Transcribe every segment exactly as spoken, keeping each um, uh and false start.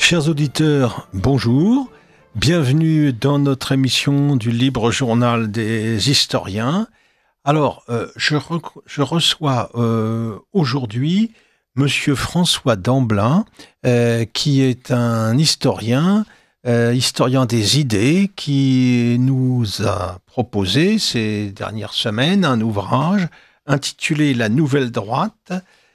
Chers auditeurs, bonjour. Bienvenue dans notre émission du Libre Journal des historiens. Alors, euh, je, re- je reçois euh, aujourd'hui Monsieur François Damblin, euh, qui est un historien, euh, historien des idées, qui nous a proposé ces dernières semaines un ouvrage intitulé La Nouvelle Droite,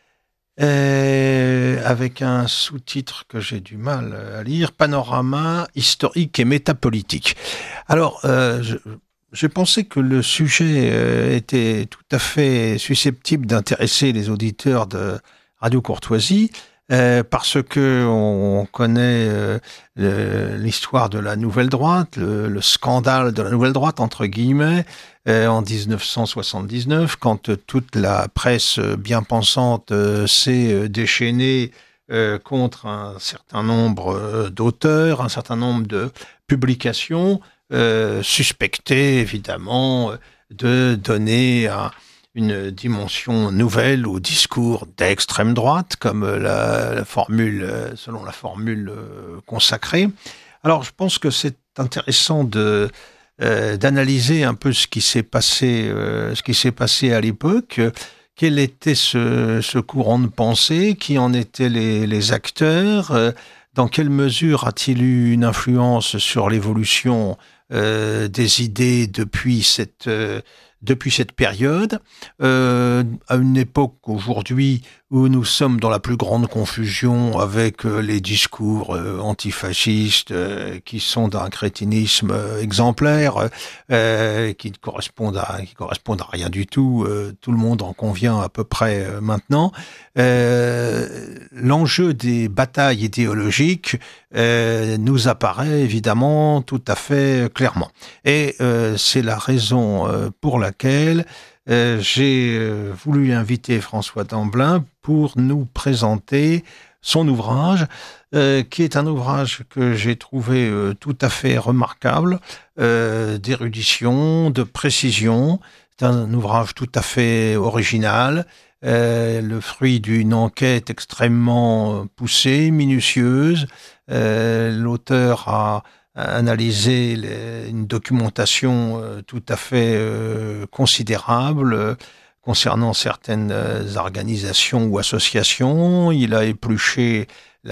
euh, avec un sous-titre que j'ai du mal à lire, Panorama historique et métapolitique. Alors, euh, je, j'ai pensé que le sujet euh, était tout à fait susceptible d'intéresser les auditeurs de Radio Courtoisie, euh, parce que on connaît euh, le, l'histoire de la Nouvelle Droite, le, le scandale de la Nouvelle Droite, entre guillemets, euh, en dix-neuf cent soixante-dix-neuf, quand euh, toute la presse bien pensante euh, s'est euh, déchaînée euh, contre un certain nombre euh, d'auteurs, un certain nombre de publications, euh, suspectées évidemment de donner un une dimension nouvelle au discours d'extrême droite, comme la, la formule, selon la formule consacrée. Alors, je pense que c'est intéressant de euh, d'analyser un peu ce qui s'est passé, euh, ce qui s'est passé à l'époque. Quel était ce, ce courant de pensée? Qui en étaient les, les acteurs? euh, Dans quelle mesure a-t-il eu une influence sur l'évolution euh, des idées depuis cette euh, depuis cette période, euh, à une époque aujourd'hui où nous sommes dans la plus grande confusion avec euh, les discours euh, antifascistes euh, qui sont d'un crétinisme euh, exemplaire, euh, qui correspondent à qui correspondent à rien du tout. Euh, tout le monde en convient à peu près euh, maintenant. Euh, l'enjeu des batailles idéologiques euh, nous apparaît évidemment tout à fait clairement. Et euh, c'est la raison euh, pour laquelle euh, j'ai euh, voulu inviter François Damblin pour nous présenter son ouvrage, euh, qui est un ouvrage que j'ai trouvé euh, tout à fait remarquable, euh, d'érudition, de précision. C'est un ouvrage tout à fait original, euh, le fruit d'une enquête extrêmement poussée, minutieuse. Euh, l'auteur a analyser les, une documentation euh, tout à fait euh, considérable euh, concernant certaines euh, organisations ou associations. Il a épluché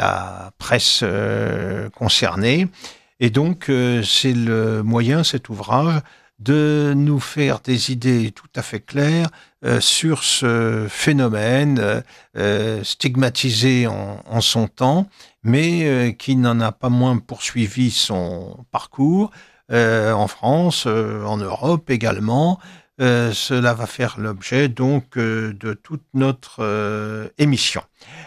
la presse euh, concernée. Et donc, euh, c'est le moyen, cet ouvrage, de nous faire des idées tout à fait claires euh, sur ce phénomène euh, stigmatisé en, en son temps, mais euh, qui n'en a pas moins poursuivi son parcours euh, en France, euh, en Europe également. Euh, cela va faire l'objet donc euh, de toute notre euh, émission.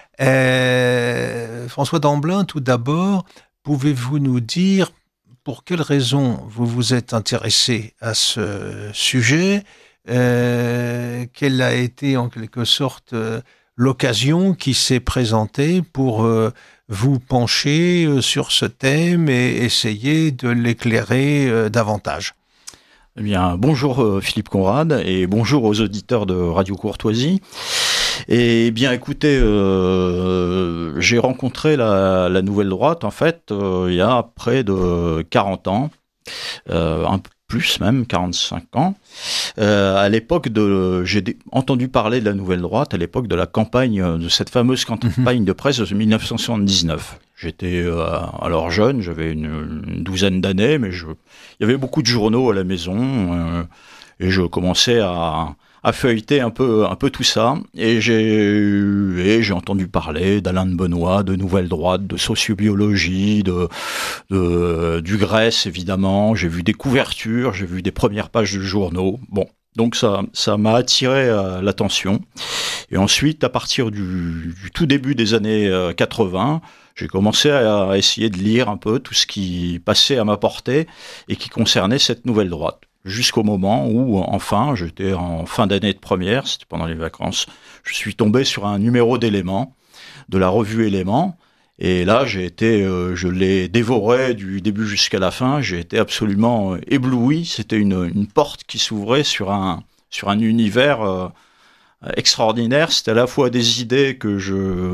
Euh, François Damblin, tout d'abord, pouvez-vous nous dire pour quelles raisons vous vous êtes intéressé à ce sujet? Euh, quelle a été en quelque sorte euh, l'occasion qui s'est présentée pour euh, vous pencher euh, sur ce thème et essayer de l'éclairer euh, davantage? Eh bien, bonjour euh, Philippe Conrad et bonjour aux auditeurs de Radio Courtoisie. Et bien, écoutez, euh, j'ai rencontré la, la Nouvelle Droite, en fait, euh, il y a près de quarante ans, euh, un peu plus même, quarante-cinq ans. Euh, à l'époque de, j'ai entendu parler de la Nouvelle Droite à l'époque de la campagne, de cette fameuse campagne de presse de dix-neuf cent soixante-dix-neuf. J'étais euh, alors jeune, j'avais une, une douzaine d'années, mais je, il y avait beaucoup de journaux à la maison euh, et je commençais à à feuilleter un peu, un peu tout ça, et j'ai, et j'ai entendu parler d'Alain de Benoît, de Nouvelle Droite, de sociobiologie, de, de, du Grèce, évidemment. J'ai vu des couvertures, j'ai vu des premières pages de journaux. Bon. Donc ça, ça m'a attiré euh, l'attention. Et ensuite, à partir du, du tout début des années euh, quatre-vingts, j'ai commencé à, à essayer de lire un peu tout ce qui passait à ma portée et qui concernait cette Nouvelle Droite. Jusqu'au moment où, enfin, j'étais en fin d'année de première, c'était pendant les vacances, je suis tombé sur un numéro d'Éléments, de la revue Éléments, et là, j'ai été, euh, je l'ai dévoré du début jusqu'à la fin, j'ai été absolument euh, ébloui, c'était une, une porte qui s'ouvrait sur un, sur un univers euh, extraordinaire, c'était à la fois des idées que je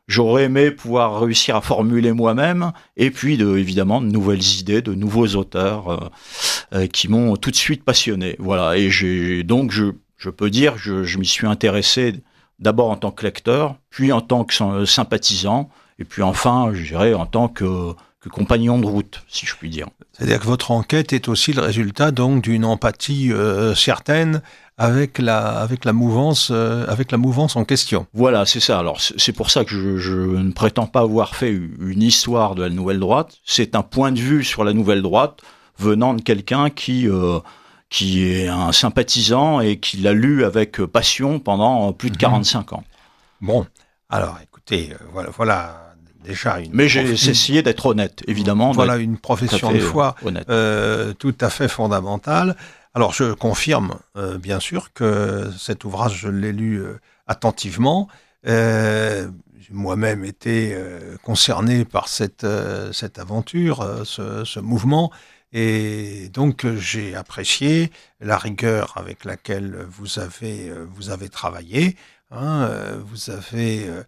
j'aurais aimé pouvoir réussir à formuler moi-même, et puis de, évidemment de nouvelles idées, de nouveaux auteurs euh, euh, qui m'ont tout de suite passionné. Voilà, et j'ai donc je, je peux dire que je, je m'y suis intéressé d'abord en tant que lecteur, puis en tant que sympathisant, et puis enfin, je dirais, en tant que, que compagnon de route, si je puis dire. C'est-à-dire que votre enquête est aussi le résultat donc d'une empathie euh, certaine avec la avec la mouvance euh, avec la mouvance en question. Voilà, c'est ça. Alors c'est pour ça que je, je ne prétends pas avoir fait une histoire de la nouvelle droite. C'est un point de vue sur la nouvelle droite venant de quelqu'un qui euh, qui est un sympathisant et qui l'a lu avec passion pendant plus de quarante-cinq ans. Bon, alors écoutez, euh, voilà, voilà déjà une. Mais j'ai essayé d'être honnête, évidemment. Voilà une profession de foi euh, tout à fait fondamentale. Alors, je confirme, euh, bien sûr, que cet ouvrage, je l'ai lu euh, attentivement. Euh, j'ai moi-même été euh, concerné par cette, euh, cette aventure, euh, ce, ce mouvement. Et donc, euh, j'ai apprécié la rigueur avec laquelle vous avez, euh, vous avez travaillé. Hein, euh, vous avez euh,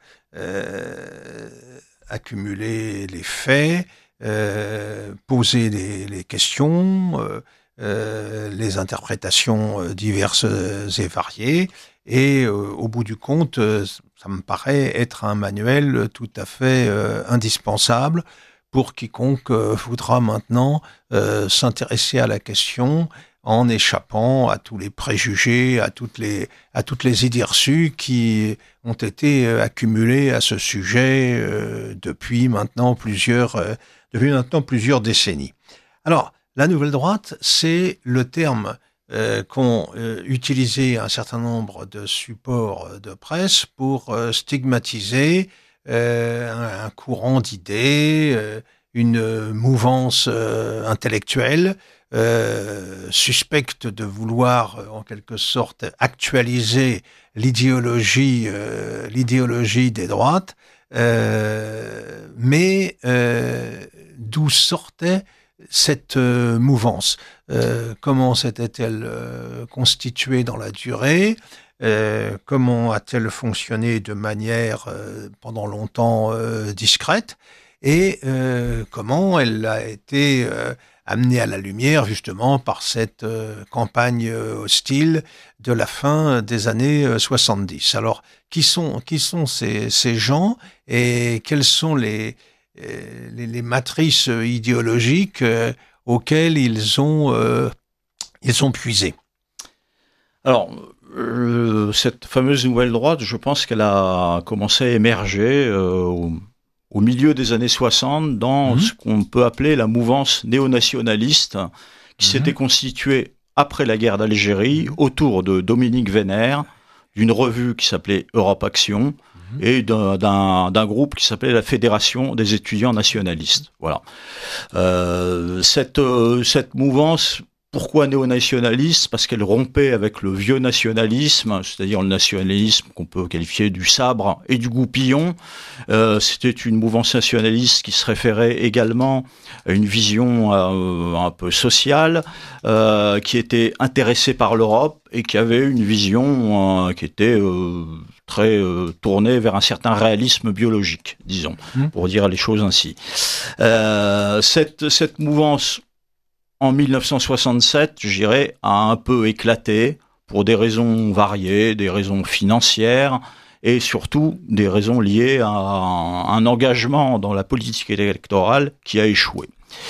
euh, accumulé les faits, euh, posé les, les questions, euh, Euh, les interprétations euh, diverses et variées, et euh, au bout du compte, euh, ça me paraît être un manuel tout à fait euh, indispensable pour quiconque euh, voudra maintenant euh, s'intéresser à la question en échappant à tous les préjugés, à toutes les à toutes les idées reçues qui ont été euh, accumulées à ce sujet euh, depuis maintenant plusieurs euh, depuis maintenant plusieurs décennies. Alors, la nouvelle droite, c'est le terme euh, qu'ont euh, utilisé un certain nombre de supports de presse pour euh, stigmatiser euh, un, un courant d'idées, euh, une mouvance euh, intellectuelle euh, suspecte de vouloir, en quelque sorte, actualiser l'idéologie, euh, l'idéologie des droites, euh, mais euh, d'où sortait cette euh, mouvance, euh, comment s'était-elle euh, constituée dans la durée, euh, comment a-t-elle fonctionné de manière euh, pendant longtemps euh, discrète, et euh, comment elle a été euh, amenée à la lumière justement par cette euh, campagne hostile de la fin des années soixante-dix. Alors, qui sont, qui sont ces, ces gens et quels sont les Les, les matrices idéologiques euh, auxquelles ils ont, euh, ils ont puisé. Alors, euh, cette fameuse nouvelle droite, je pense qu'elle a commencé à émerger euh, au, au milieu des années soixante dans mmh. ce qu'on peut appeler la mouvance néo-nationaliste qui mmh. s'était constituée après la guerre d'Algérie autour de Dominique Vénère, d'une revue qui s'appelait Europe Action, et d'un, d'un, d'un groupe qui s'appelait la Fédération des étudiants nationalistes. Voilà. Euh, cette, euh, cette mouvance, pourquoi néo-nationaliste ? Parce qu'elle rompait avec le vieux nationalisme, c'est-à-dire le nationalisme qu'on peut qualifier du sabre et du goupillon. Euh, c'était une mouvance nationaliste qui se référait également à une vision euh, un peu sociale, euh, qui était intéressée par l'Europe et qui avait une vision euh, qui était euh, très euh, tournée vers un certain réalisme biologique, disons, mmh. pour dire les choses ainsi. Euh, cette, cette mouvance, en dix-neuf cent soixante-sept, je dirais, a un peu éclaté pour des raisons variées, des raisons financières et surtout des raisons liées à un, un engagement dans la politique électorale qui a échoué.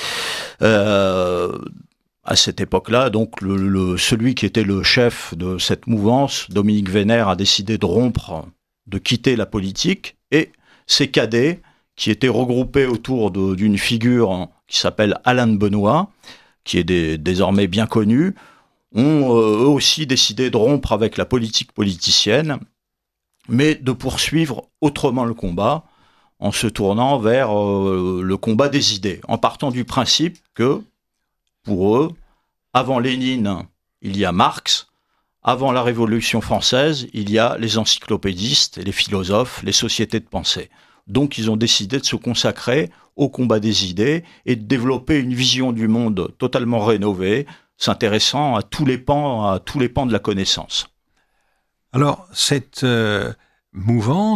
Euh, à cette époque-là, donc, le, le, celui qui était le chef de cette mouvance, Dominique Vénère, a décidé de rompre, de quitter la politique, et ses cadets, qui étaient regroupés autour de, d'une figure qui s'appelle Alain de Benoît, qui est des, désormais bien connu, ont euh, eux aussi décidé de rompre avec la politique politicienne, mais de poursuivre autrement le combat, en se tournant vers euh, le combat des idées, en partant du principe que, pour eux, avant Lénine, il y a Marx, avant la Révolution française, il y a les encyclopédistes, les philosophes, les sociétés de pensée. Donc ils ont décidé de se consacrer au combat des idées et de développer une vision du monde totalement rénovée, s'intéressant à tous les pans, à tous les pans de la connaissance. Alors, cette euh, mouvance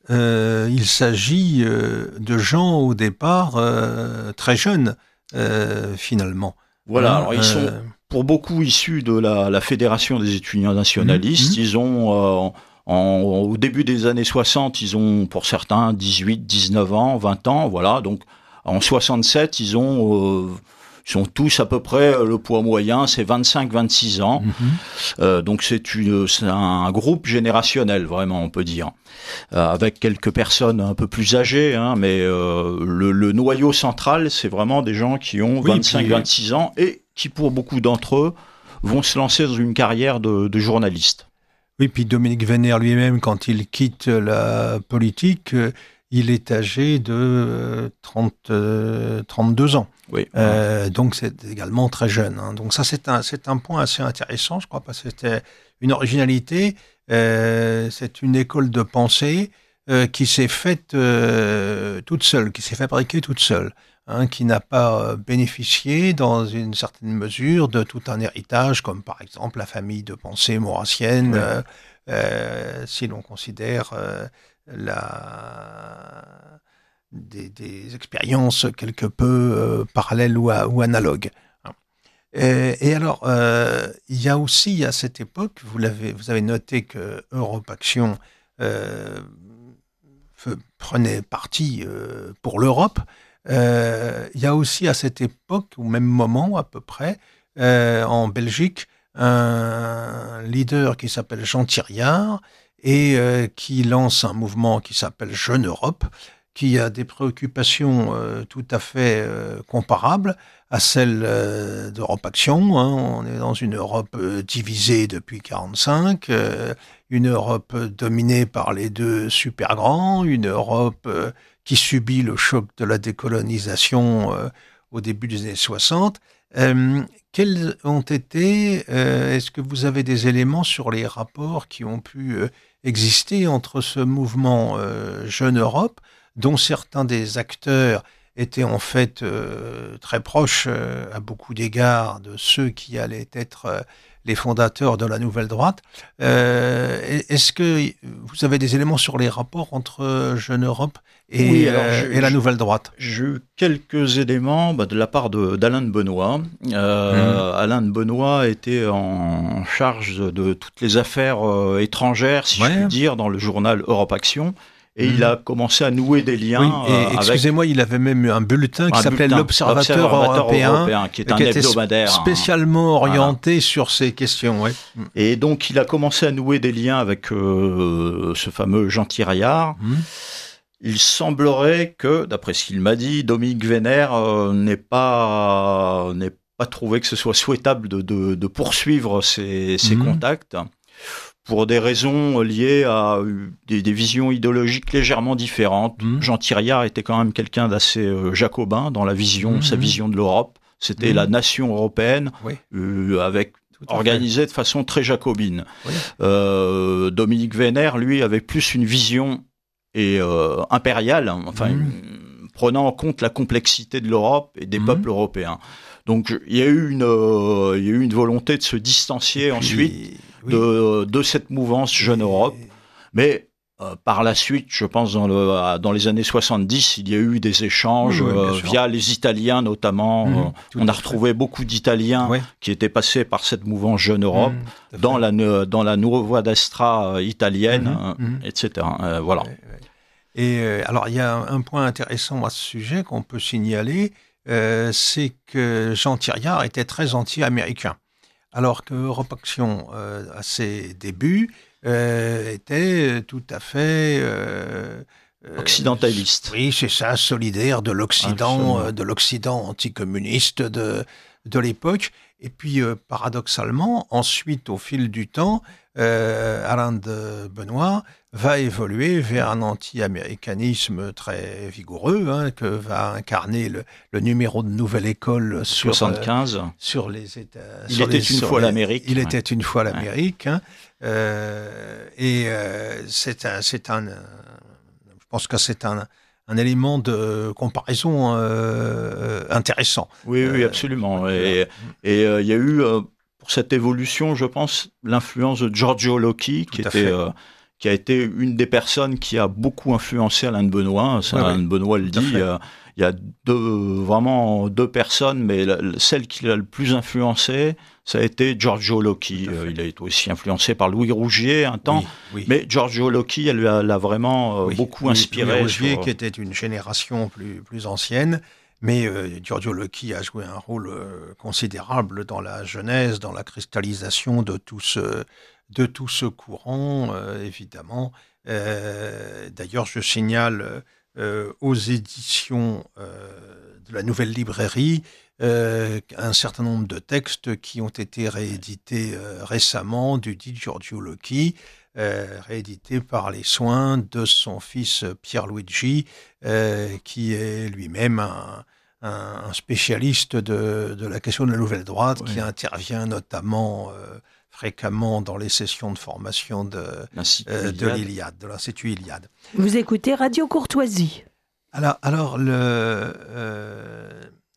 euh, il s'agit euh, de gens au départ euh, très jeunes, euh, finalement. Voilà, Hein, alors ils sont euh, pour beaucoup issus de la, la Fédération des étudiants nationalistes. Mmh, mmh. Ils ont, euh, en, au début des années soixante, ils ont pour certains dix-huit, dix-neuf ans, vingt ans, voilà. Donc en soixante-sept, ils ont... Euh, ils sont tous à peu près, le poids moyen, c'est vingt-cinq, vingt-six ans. Mmh. Euh, donc c'est, une, c'est un groupe générationnel, vraiment, on peut dire. Euh, avec quelques personnes un peu plus âgées, hein, mais euh, le, le noyau central, c'est vraiment des gens qui ont Oui, vingt-cinq, puis... vingt-six ans et qui, pour beaucoup d'entre eux, vont se lancer dans une carrière de, de journaliste. Oui, puis Dominique Venner lui-même, quand il quitte la politique, euh, il est âgé de euh, trente, euh, trente-deux ans. Oui. Euh, donc c'est également très jeune. Hein. Donc ça, c'est un, c'est un point assez intéressant, je crois, parce que c'était une originalité. Euh, c'est une école de pensée euh, qui s'est faite euh, toute seule, qui s'est fabriquée toute seule. Hein, qui n'a pas bénéficié dans une certaine mesure de tout un héritage, comme par exemple la famille de pensée maurassienne, Oui. euh, euh, si l'on considère euh, la... des, des expériences quelque peu euh, parallèles ou, à, ou analogues. Et, et alors, euh, il y a aussi à cette époque, vous, l'avez, vous avez noté que Europe Action euh, prenait parti euh, pour l'Europe. Euh, il y a aussi à cette époque, au même moment à peu près, euh, en Belgique, un leader qui s'appelle Jean Thiriard et euh, qui lance un mouvement qui s'appelle Jeune Europe, qui a des préoccupations euh, tout à fait euh, comparables à celles euh, d'Europe Action. Hein. On est dans une Europe euh, divisée depuis quarante-cinq, euh, une Europe dominée par les deux super grands, une Europe euh, qui subit le choc de la décolonisation euh, au début des années soixante. Euh, quels ont été, euh, est-ce que vous avez des éléments sur les rapports qui ont pu euh, exister entre ce mouvement euh, Jeune Europe, dont certains des acteurs étaient en fait euh, très proches euh, à beaucoup d'égards de ceux qui allaient être euh, les fondateurs de la Nouvelle Droite. Euh, est-ce que vous avez des éléments sur les rapports entre Jeune Europe et, oui, alors euh, je, et la je, Nouvelle Droite? J'ai eu quelques éléments bah, de la part de, d'Alain de Benoît. Euh, mmh. Alain de Benoît était en charge de toutes les affaires euh, étrangères, si ouais. je puis dire, dans le journal Europe Action. Et mmh. il a commencé à nouer des liens. Oui, et euh, excusez-moi, avec... il avait même eu un bulletin qui un s'appelait bulletin, l'Observateur, l'Observateur européen, européen, qui est un qui hebdomadaire. Était spécialement orienté voilà. sur ces questions. Ouais. Et donc, il a commencé à nouer des liens avec euh, ce fameux Jean Thiriard. Mmh. Il semblerait que, d'après ce qu'il m'a dit, Dominique Venner euh, n'ait pas, n'ait pas trouvé que ce soit souhaitable de, de, de poursuivre ces, ces mmh. contacts, pour des raisons liées à des, des visions idéologiques légèrement différentes. Mmh. Jean Thiriard était quand même quelqu'un d'assez euh, jacobin dans la vision, mmh. sa vision de l'Europe. C'était mmh. la nation européenne, oui. euh, avec organisée fait. de façon très jacobine. Oui. Euh, Dominique Venner, lui, avait plus une vision et euh, impériale, enfin, mmh. une, prenant en compte la complexité de l'Europe et des mmh. peuples européens. Donc, il y a eu une, euh, il y a eu une volonté de se distancier puis, ensuite oui. de, de cette mouvance Jeune Europe. Mais euh, par la suite, je pense dans, le, dans les années soixante-dix, il y a eu des échanges oui, oui, euh, via les Italiens notamment. Mmh, euh, on a retrouvé fait. beaucoup d'Italiens oui. qui étaient passés par cette mouvance Jeune Europe mmh, dans, la, dans la Nuova Destra italienne, mmh, euh, et cetera. Euh, voilà. Oui, oui. Et euh, alors, il y a un point intéressant à ce sujet qu'on peut signaler. Euh, c'est que Jean Thiriard était très anti-américain, alors que Europe Action, euh, à ses débuts, euh, était tout à fait... Euh, occidentaliste. Euh, oui, c'est ça, solidaire de l'Occident, euh, de l'Occident anticommuniste de, de l'époque. Et puis, euh, paradoxalement, ensuite, au fil du temps, euh, Alain de Benoît va évoluer vers un anti-américanisme très vigoureux, hein, que va incarner le, le numéro de Nouvelle École sur, soixante-quinze. Euh, sur les États. Il sur était les, une fois les, l'Amérique. Il ouais. était une fois l'Amérique. Ouais. Hein, euh, et euh, c'est un, c'est un, je pense que c'est un, un élément de comparaison euh, intéressant. Oui, oui, absolument. Euh, et il euh, y a eu... Euh, pour cette évolution, je pense, l'influence de Giorgio Locchi, qui était, euh, qui a été une des personnes qui a beaucoup influencé Alain de Benoît. Ça, ouais, Alain de Benoît le dit. Euh, il y a deux, vraiment deux personnes, mais la, celle qui l'a le plus influencé, ça a été Giorgio Locchi. Euh, il a été aussi influencé par Louis Rougier un temps, oui, oui. mais Giorgio Locchi, elle l'a, l'a vraiment euh, oui, beaucoup inspiré. Louis Rougier, sur... qui était une génération plus, plus ancienne, mais euh, Giorgio Locchi a joué un rôle euh, considérable dans la genèse, dans la cristallisation de tout ce, de tout ce courant, euh, évidemment. Euh, d'ailleurs, je signale euh, aux éditions euh, de la Nouvelle Librairie euh, un certain nombre de textes qui ont été réédités euh, récemment du dit Giorgio Locchi, euh, réédités par les soins de son fils Pierluigi, euh, qui est lui-même un, un spécialiste de, de la question de la nouvelle droite, oui. qui intervient notamment euh, fréquemment dans les sessions de formation de, euh, de l'Iliade, de l'Institut Iliade. Vous écoutez Radio Courtoisie. Alors, alors le, euh,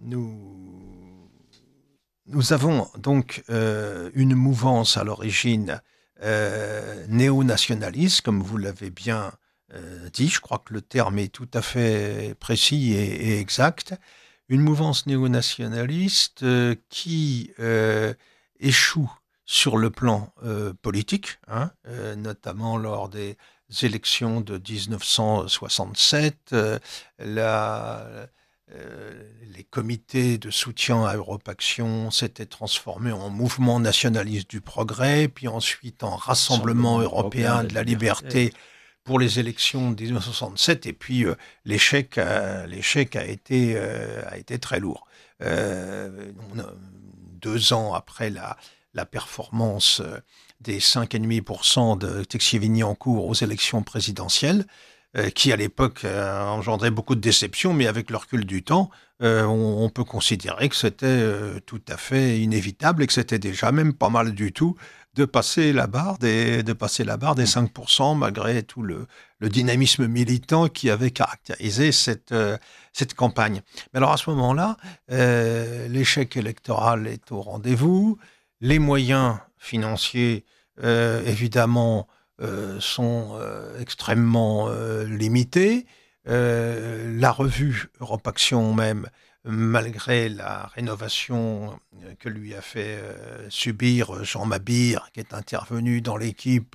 nous, nous avons donc euh, une mouvance à l'origine euh, néo-nationaliste, comme vous l'avez bien euh, dit, je crois que le terme est tout à fait précis et, et exact, une mouvance néo-nationaliste euh, qui euh, échoue sur le plan euh, politique, hein, euh, notamment lors des élections de dix-neuf cent soixante-sept, euh, la, euh, les comités de soutien à Europe Action s'étaient transformés en mouvement nationaliste du progrès, puis ensuite en Rassemblement européen, européen de la liberté, liberté pour les élections de dix-neuf cent soixante-sept, et puis euh, l'échec, a, l'échec a, été, euh, a été très lourd. Euh, on a, deux ans après la la performance des cinq virgule cinq pour cent de Texier-Vigny-en-Cour aux élections présidentielles, euh, qui à l'époque euh, engendrait beaucoup de déceptions, mais avec le recul du temps, euh, on, on peut considérer que c'était euh, tout à fait inévitable et que c'était déjà même pas mal du tout de passer la barre des, de passer la barre des cinq pour cent, malgré tout le, le dynamisme militant qui avait caractérisé cette, euh, cette campagne. Mais alors à ce moment-là, euh, l'échec électoral est au rendez-vous. Les moyens financiers, euh, évidemment, euh, sont euh, extrêmement euh, limités. Euh, la revue Europe Action même, malgré la rénovation que lui a fait euh, subir Jean Mabir, qui est intervenu dans l'équipe,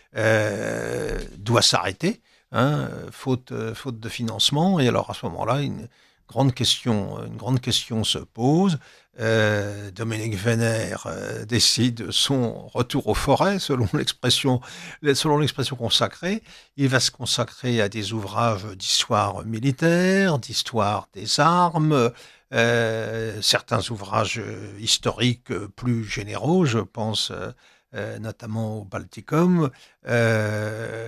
euh, doit s'arrêter, hein, faute, faute de financement. Et alors à ce moment-là, une grande question, une grande question se pose. Euh, Dominique Vénère euh, décide son retour aux forêts, selon l'expression, selon l'expression consacrée. Il va se consacrer à des ouvrages d'histoire militaire, d'histoire des armes, euh, certains ouvrages historiques plus généraux, je pense euh, notamment au Balticum, euh,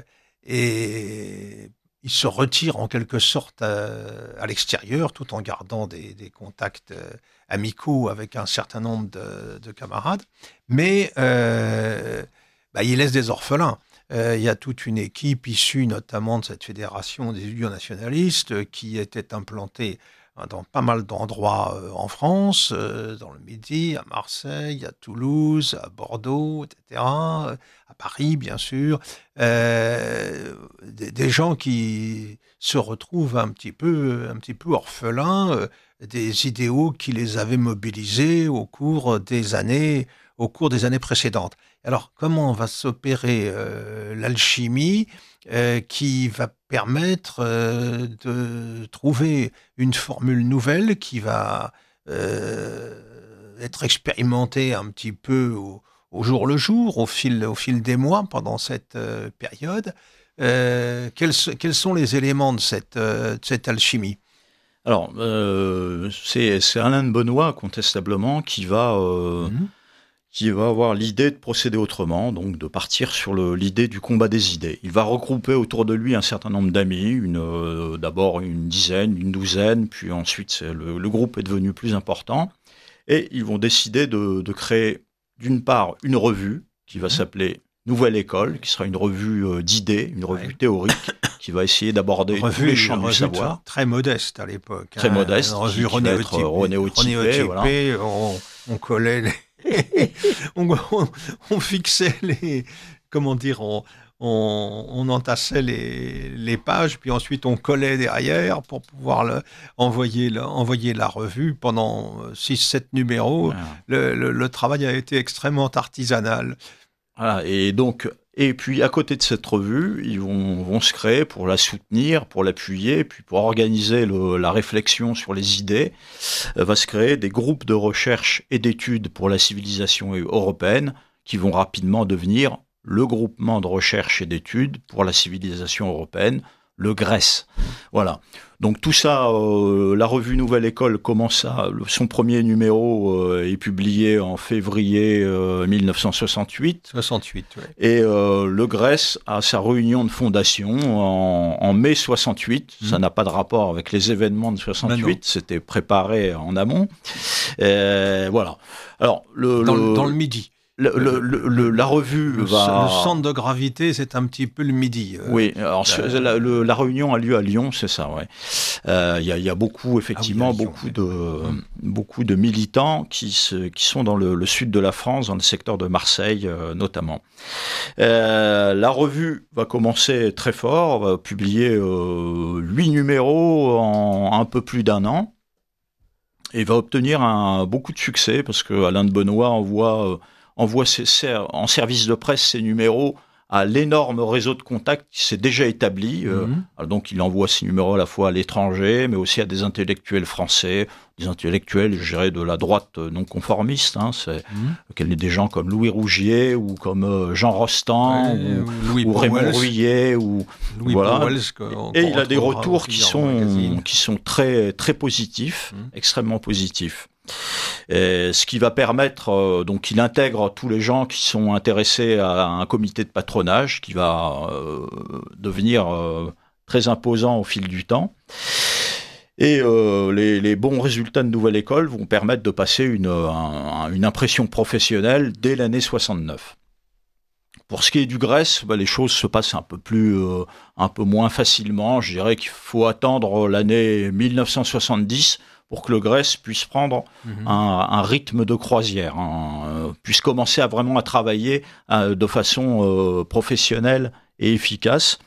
et il se retire en quelque sorte à, à l'extérieur, tout en gardant des, des contacts euh, amicaux avec un certain nombre de, de camarades. Mais euh, bah, il laisse des orphelins. Euh, il y a toute une équipe issue notamment de cette fédération des étudiants nationalistes qui était implantée dans pas mal d'endroits euh, en France, euh, dans le Midi, à Marseille, à Toulouse, à Bordeaux, et cetera, à Paris, bien sûr. Euh, des, des gens qui se retrouvent un petit peu, un petit peu orphelins euh, des idéaux qui les avaient mobilisés au cours des années, au cours des années précédentes. Alors, comment va s'opérer euh, l'alchimie euh, qui va permettre euh, de trouver une formule nouvelle qui va euh, être expérimentée un petit peu au, au jour le jour, au fil, au fil des mois, pendant cette euh, période. Euh, quels, quels sont les éléments de cette, euh, de cette alchimie ? Alors, euh, c'est, c'est Alain de Benoît, incontestablement, qui va... Euh, mmh. qui va avoir l'idée de procéder autrement, donc de partir sur le, l'idée du combat des idées. Il va regrouper autour de lui un certain nombre d'amis, une, euh, d'abord une dizaine, une douzaine, puis ensuite le, le groupe est devenu plus important, et ils vont décider de, de créer d'une part une revue qui va mmh. s'appeler Nouvelle École, qui sera une revue euh, d'idées, une revue ouais. théorique, qui va essayer d'aborder revue, tous les champs du savoir. Très modeste à l'époque. Très hein, modeste, une revue renéotypée, renéotypée, voilà. on, on collait les... on, on, on fixait les, comment dire, on, on, on entassait les, les pages, puis ensuite on collait derrière pour pouvoir le, envoyer, le, envoyer la revue pendant six sept numéros. Voilà. Le, le, le travail a été extrêmement artisanal. Voilà, et donc, et puis à côté de cette revue, ils vont, vont se créer pour la soutenir, pour l'appuyer, puis pour organiser le, la réflexion sur les idées, euh, va se créer des groupes de recherche et d'études pour la civilisation européenne qui vont rapidement devenir le groupement de recherche et d'études pour la civilisation européenne, le GRES. Voilà. Donc tout ça, euh, la revue Nouvelle École commence à, son premier numéro euh, est publié en février euh, mille neuf cent soixante-huit. soixante-huit, oui. Et euh, le GRES a sa réunion de fondation en, en mai soixante-huit. Mmh. Ça n'a pas de rapport avec les événements de soixante-huit. C'était préparé en amont. Et voilà. Alors le dans le, le, dans le Midi. Le, le, le, le, la revue le, va... Le centre de gravité, c'est un petit peu le Midi. Euh, oui, alors la... La, le, la réunion a lieu à Lyon, c'est ça, ouais. Il euh, y, a, y a beaucoup, effectivement, ah oui, Lyon, beaucoup, de, mmh. beaucoup de militants qui, se, qui sont dans le, le sud de la France, dans le secteur de Marseille, euh, notamment. Euh, la revue va commencer très fort, va publier euh, huit numéros en un peu plus d'un an, et va obtenir un, beaucoup de succès, parce que Alain de Benoît envoie... Euh, envoie ses, ses, en service de presse ses numéros à l'énorme réseau de contacts qui s'est déjà établi. Mmh. Euh, donc il envoie ses numéros à la fois à l'étranger, mais aussi à des intellectuels français, des intellectuels, je dirais, de la droite non conformiste. Hein, c'est mmh. des gens comme Louis Rougier ou comme euh, Jean Rostand ouais, ou, Louis ou Raymond Ruillet ou Louis voilà. Powell, et il a des retours qui sont qui sont très très positifs, mmh. extrêmement positifs. Et ce qui va permettre, euh, donc il intègre tous les gens qui sont intéressés à un comité de patronage qui va euh, devenir euh, très imposant au fil du temps. Et euh, les, les bons résultats de Nouvelle École vont permettre de passer une, un, une impression professionnelle dès l'année soixante-neuf. Pour ce qui est du GRES, bah, les choses se passent un peu plus, euh, un peu moins facilement. Je dirais qu'il faut attendre l'année mille neuf cent soixante-dix pour que le GRES puisse prendre mmh. un, un rythme de croisière, hein, euh, puisse commencer à vraiment à travailler euh, de façon euh, professionnelle et efficace.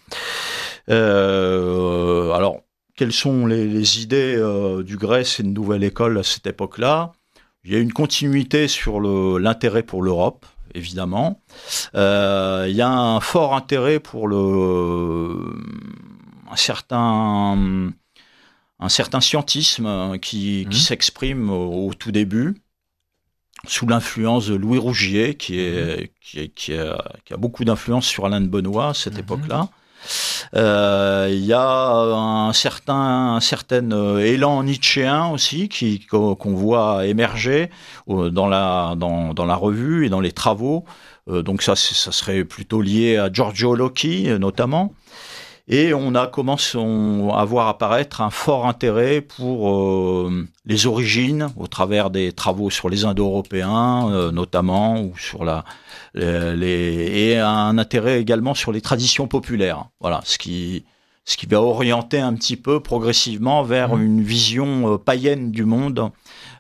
Euh, alors, quelles sont les, les idées euh, du GRES et de Nouvelle École à cette époque-là ? Il y a une continuité sur le, l'intérêt pour l'Europe, évidemment. Euh, il y a un fort intérêt pour le, un certain... un certain scientisme qui, mmh. qui s'exprime au, au tout début, sous l'influence de Louis Rougier, qui, est, mmh. qui, est, qui, a, qui a beaucoup d'influence sur Alain de Benoît à cette mmh. époque-là. Euh, il y a un certain, un certain élan nietzschéen aussi qui, qu'on, qu'on voit émerger dans la, dans, dans la revue et dans les travaux. Euh, donc ça, ça serait plutôt lié à Giorgio Locchi notamment. Et on a commencé à voir apparaître un fort intérêt pour euh, les origines, au travers des travaux sur les Indo-Européens, euh, notamment, ou sur la, les, les, et un intérêt également sur les traditions populaires. Voilà, ce qui, ce qui va orienter un petit peu progressivement vers mmh. une vision euh, païenne du monde.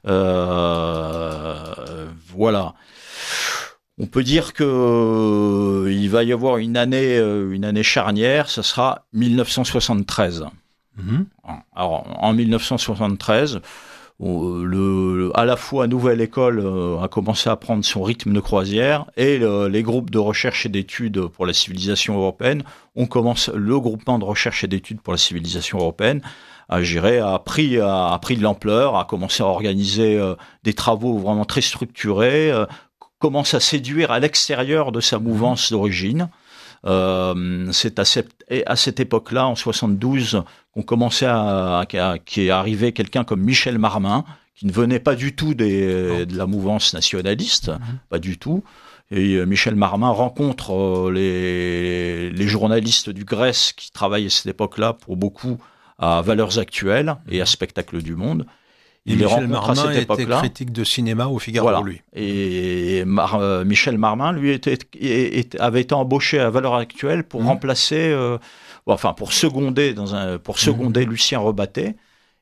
Euh, voilà. On peut dire que euh, il va y avoir une année, euh, une année charnière, ça sera mille neuf cent soixante-treize. Mmh. Alors, en mille neuf cent soixante-treize, euh, le, à la fois Nouvelle École euh, a commencé à prendre son rythme de croisière et le, les groupes de recherche et d'études pour la civilisation européenne ont commencé, le groupement de recherche et d'études pour la civilisation européenne a, géré, a, pris, a, a pris de l'ampleur, a commencé à organiser euh, des travaux vraiment très structurés, euh, commence à séduire à l'extérieur de sa mouvance d'origine. Euh, c'est à cette, à cette époque-là, en soixante-douze, qu'on commençait à, à, qui est arrivé quelqu'un comme Michel Marmin, qui ne venait pas du tout des, de la mouvance nationaliste, mmh. pas du tout. Et Michel Marmin rencontre les, les journalistes du GRES qui travaillent à cette époque-là pour beaucoup à Valeurs Actuelles et à Spectacle du Monde. Et il Michel Marmin était critique de cinéma au Figaro, voilà. lui. Et Mar- euh, Michel Marmin, lui, était, était, avait été embauché à Valeurs Actuelles pour mmh. remplacer, euh, enfin pour seconder dans un, pour seconder mmh. Lucien Rebattet.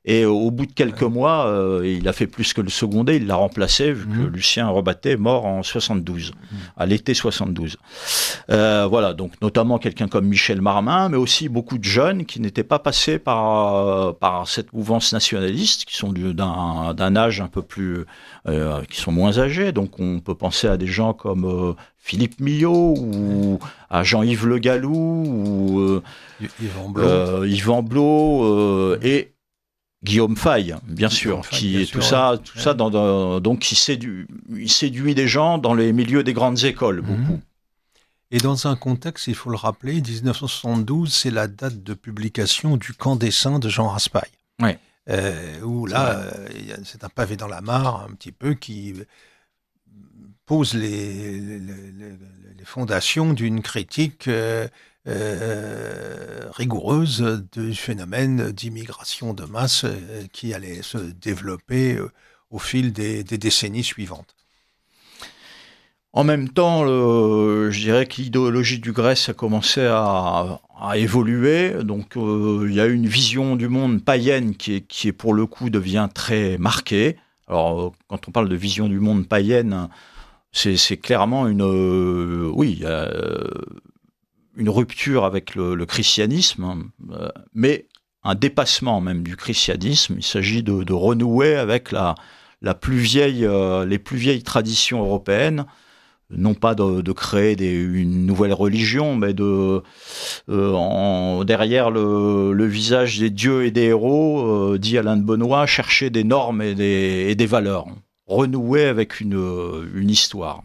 Et au bout de quelques ouais. mois, euh, il a fait plus que le seconder, il l'a remplacé, vu mmh. que Lucien Rebatté est mort en soixante-douze, mmh. à l'été soixante-douze. Euh, voilà, donc notamment quelqu'un comme Michel Marmin, mais aussi beaucoup de jeunes qui n'étaient pas passés par, par cette mouvance nationaliste, qui sont du, d'un, d'un âge un peu plus... Euh, qui sont moins âgés. Donc on peut penser à des gens comme euh, Philippe Millot, ou à Jean-Yves Le Gallou, ou euh, Yvan Blot, euh, Yvan Blot euh, et Guillaume Faye, bien sûr, Faye, qui bien tout sûr, ça, ouais. tout ouais. ça, dans, dans, donc qui séduit, il séduit des gens dans les milieux des grandes écoles, beaucoup. Mmh. Et dans un contexte, il faut le rappeler, dix-neuf cent soixante-douze, c'est la date de publication du Camp des Saints de Jean Raspail. Ouais. Euh, où là, euh, c'est un pavé dans la mare, un petit peu, qui pose les, les, les, les fondations d'une critique euh, euh, rigoureuse du phénomène d'immigration de masse euh, qui allait se développer euh, au fil des, des décennies suivantes. En même temps, le, je dirais que l'idéologie du Grèce a commencé à, à évoluer. Donc, euh, il y a une vision du monde païenne qui est, qui est pour le coup devient très marquée. Alors, euh, quand on parle de vision du monde païenne, c'est, c'est clairement une, euh, oui, euh, une rupture avec le, le christianisme, euh, mais un dépassement même du christianisme. Il s'agit de, de renouer avec la, la plus vieille, euh, les plus vieilles traditions européennes. Non pas de, de créer des, une nouvelle religion, mais de euh, en, derrière le, le visage des dieux et des héros, euh, dit Alain de Benoît, chercher des normes et des, et des valeurs, renouer avec une, une histoire.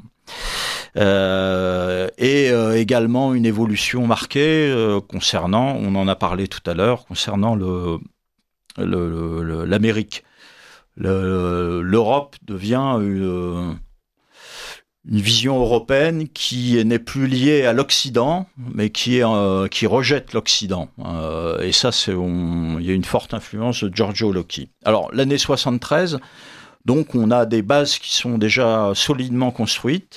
Euh, et euh, également une évolution marquée euh, concernant, on en a parlé tout à l'heure, concernant le, le, le, l'Amérique. Le, l'Europe devient une... une vision européenne qui n'est plus liée à l'Occident, mais qui est euh, qui rejette l'Occident. Euh, et ça, c'est on, il y a une forte influence de Giorgio Locchi. Alors l'année soixante-treize, donc on a des bases qui sont déjà solidement construites.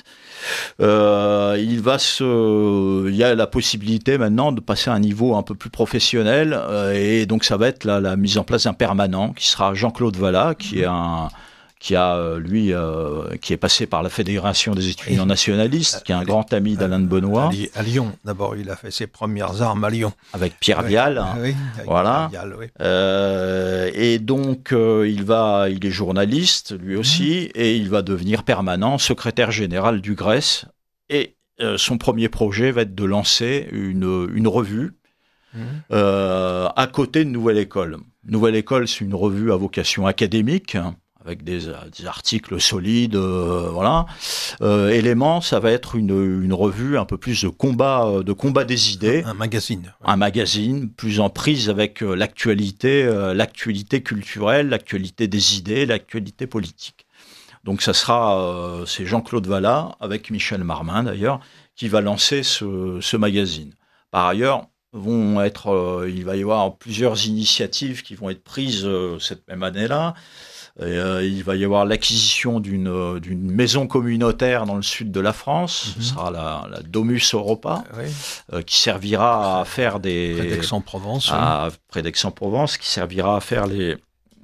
Euh, il va se, il y a la possibilité maintenant de passer à un niveau un peu plus professionnel, euh, et donc ça va être la, la mise en place d'un permanent qui sera Jean-Claude Vallat, qui est un qui a, lui, euh, qui est passé par la Fédération des étudiants oui. nationalistes, qui est un grand ami d'Alain de Benoît. À Lyon, d'abord, il a fait ses premières armes à Lyon. Avec Pierre oui. Vial. Oui, avec voilà. Pierre Vial, oui. Euh, et donc, euh, il va, il est journaliste, lui aussi, mmh. et il va devenir permanent, secrétaire général du Grèce. Et euh, son premier projet va être de lancer une, une revue mmh. euh, à côté de Nouvelle École. Nouvelle École, c'est une revue à vocation académique, avec des, des articles solides, euh, voilà. Euh, Éléments, ça va être une, une revue un peu plus de combat, de combat des idées. Un, un magazine. Ouais. Un magazine, plus en prise avec euh, l'actualité, euh, l'actualité culturelle, l'actualité des idées, l'actualité politique. Donc ça sera, euh, c'est Jean-Claude Vallat, avec Michel Marmin d'ailleurs, qui va lancer ce, ce magazine. Par ailleurs, vont être, euh, il va y avoir plusieurs initiatives qui vont être prises euh, cette même année-là. Et, euh, il va y avoir l'acquisition d'une, euh, d'une maison communautaire dans le sud de la France. Mm-hmm. Ce sera la, la Domus Europa, euh, oui. euh, qui servira à faire des... Près d'Aix-en-Provence. À, oui. Près d'Aix-en-Provence, qui servira à faire les...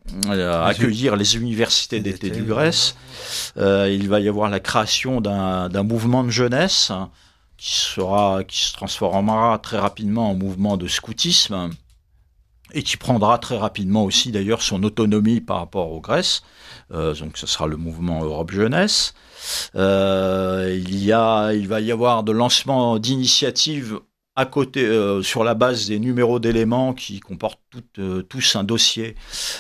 à accueillir les universités d'été du Grèce. Euh, il va y avoir la création d'un, d'un mouvement de jeunesse qui sera, qui se transformera très rapidement en mouvement de scoutisme, et qui prendra très rapidement aussi d'ailleurs son autonomie par rapport aux Grèces. Euh, donc ce sera le mouvement Europe Jeunesse. Euh, il y a, il va y avoir de lancement d'initiatives à côté, euh, sur la base des numéros d'éléments qui comportent tout, euh, tous un dossier,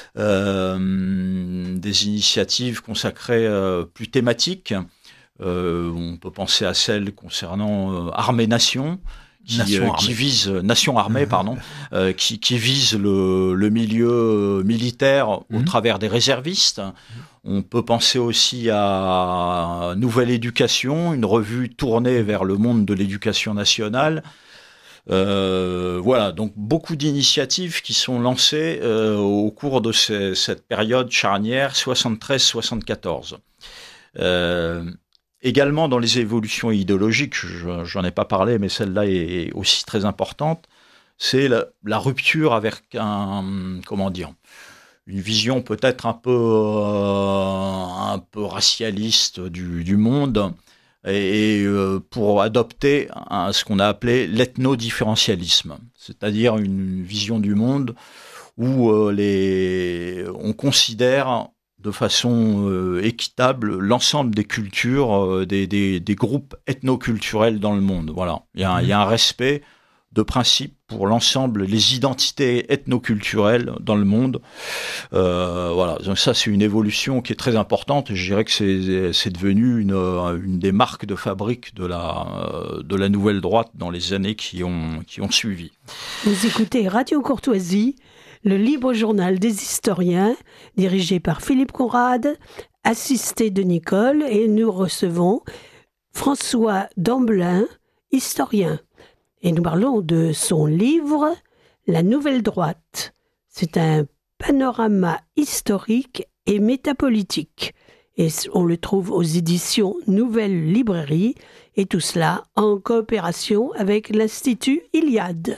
euh, des initiatives consacrées euh, plus thématiques. Euh, on peut penser à celles concernant euh, Armée-Nation, Qui, Nation euh, qui vise Nation armée, pardon, euh, qui, qui vise le, le milieu militaire mmh. au travers des réservistes. Mmh. On peut penser aussi à Nouvelle Éducation, une revue tournée vers le monde de l'éducation nationale. Euh, voilà, donc beaucoup d'initiatives qui sont lancées euh, au cours de ces, cette période charnière soixante-treize soixante-quatorze. Euh, Également dans les évolutions idéologiques, je, j'en ai pas parlé, mais celle-là est aussi très importante, c'est la, la rupture avec un, comment dire, une vision peut-être un peu, euh, un peu racialiste du, du monde, et, et euh, pour adopter un, ce qu'on a appelé l'ethno-différentialisme, c'est-à-dire une vision du monde où euh, les, on considère de façon euh, équitable l'ensemble des cultures, euh, des, des, des groupes ethnoculturels dans le monde. Voilà, il y a, mmh. il y a un respect de principe pour l'ensemble, les identités ethnoculturelles dans le monde. Euh, voilà, donc ça c'est une évolution qui est très importante. Je dirais que c'est, c'est devenu une, une des marques de fabrique de la, de la nouvelle droite dans les années qui ont, qui ont suivi. Vous écoutez Radio Courtoisie, le libre journal des historiens, dirigé par Philippe Conrad, assisté de Nicole, et nous recevons François Dambelin, historien. Et nous parlons de son livre « La Nouvelle Droite ». C'est un panorama historique et métapolitique. Et on le trouve aux éditions Nouvelle Librairie, et tout cela en coopération avec l'Institut Iliade.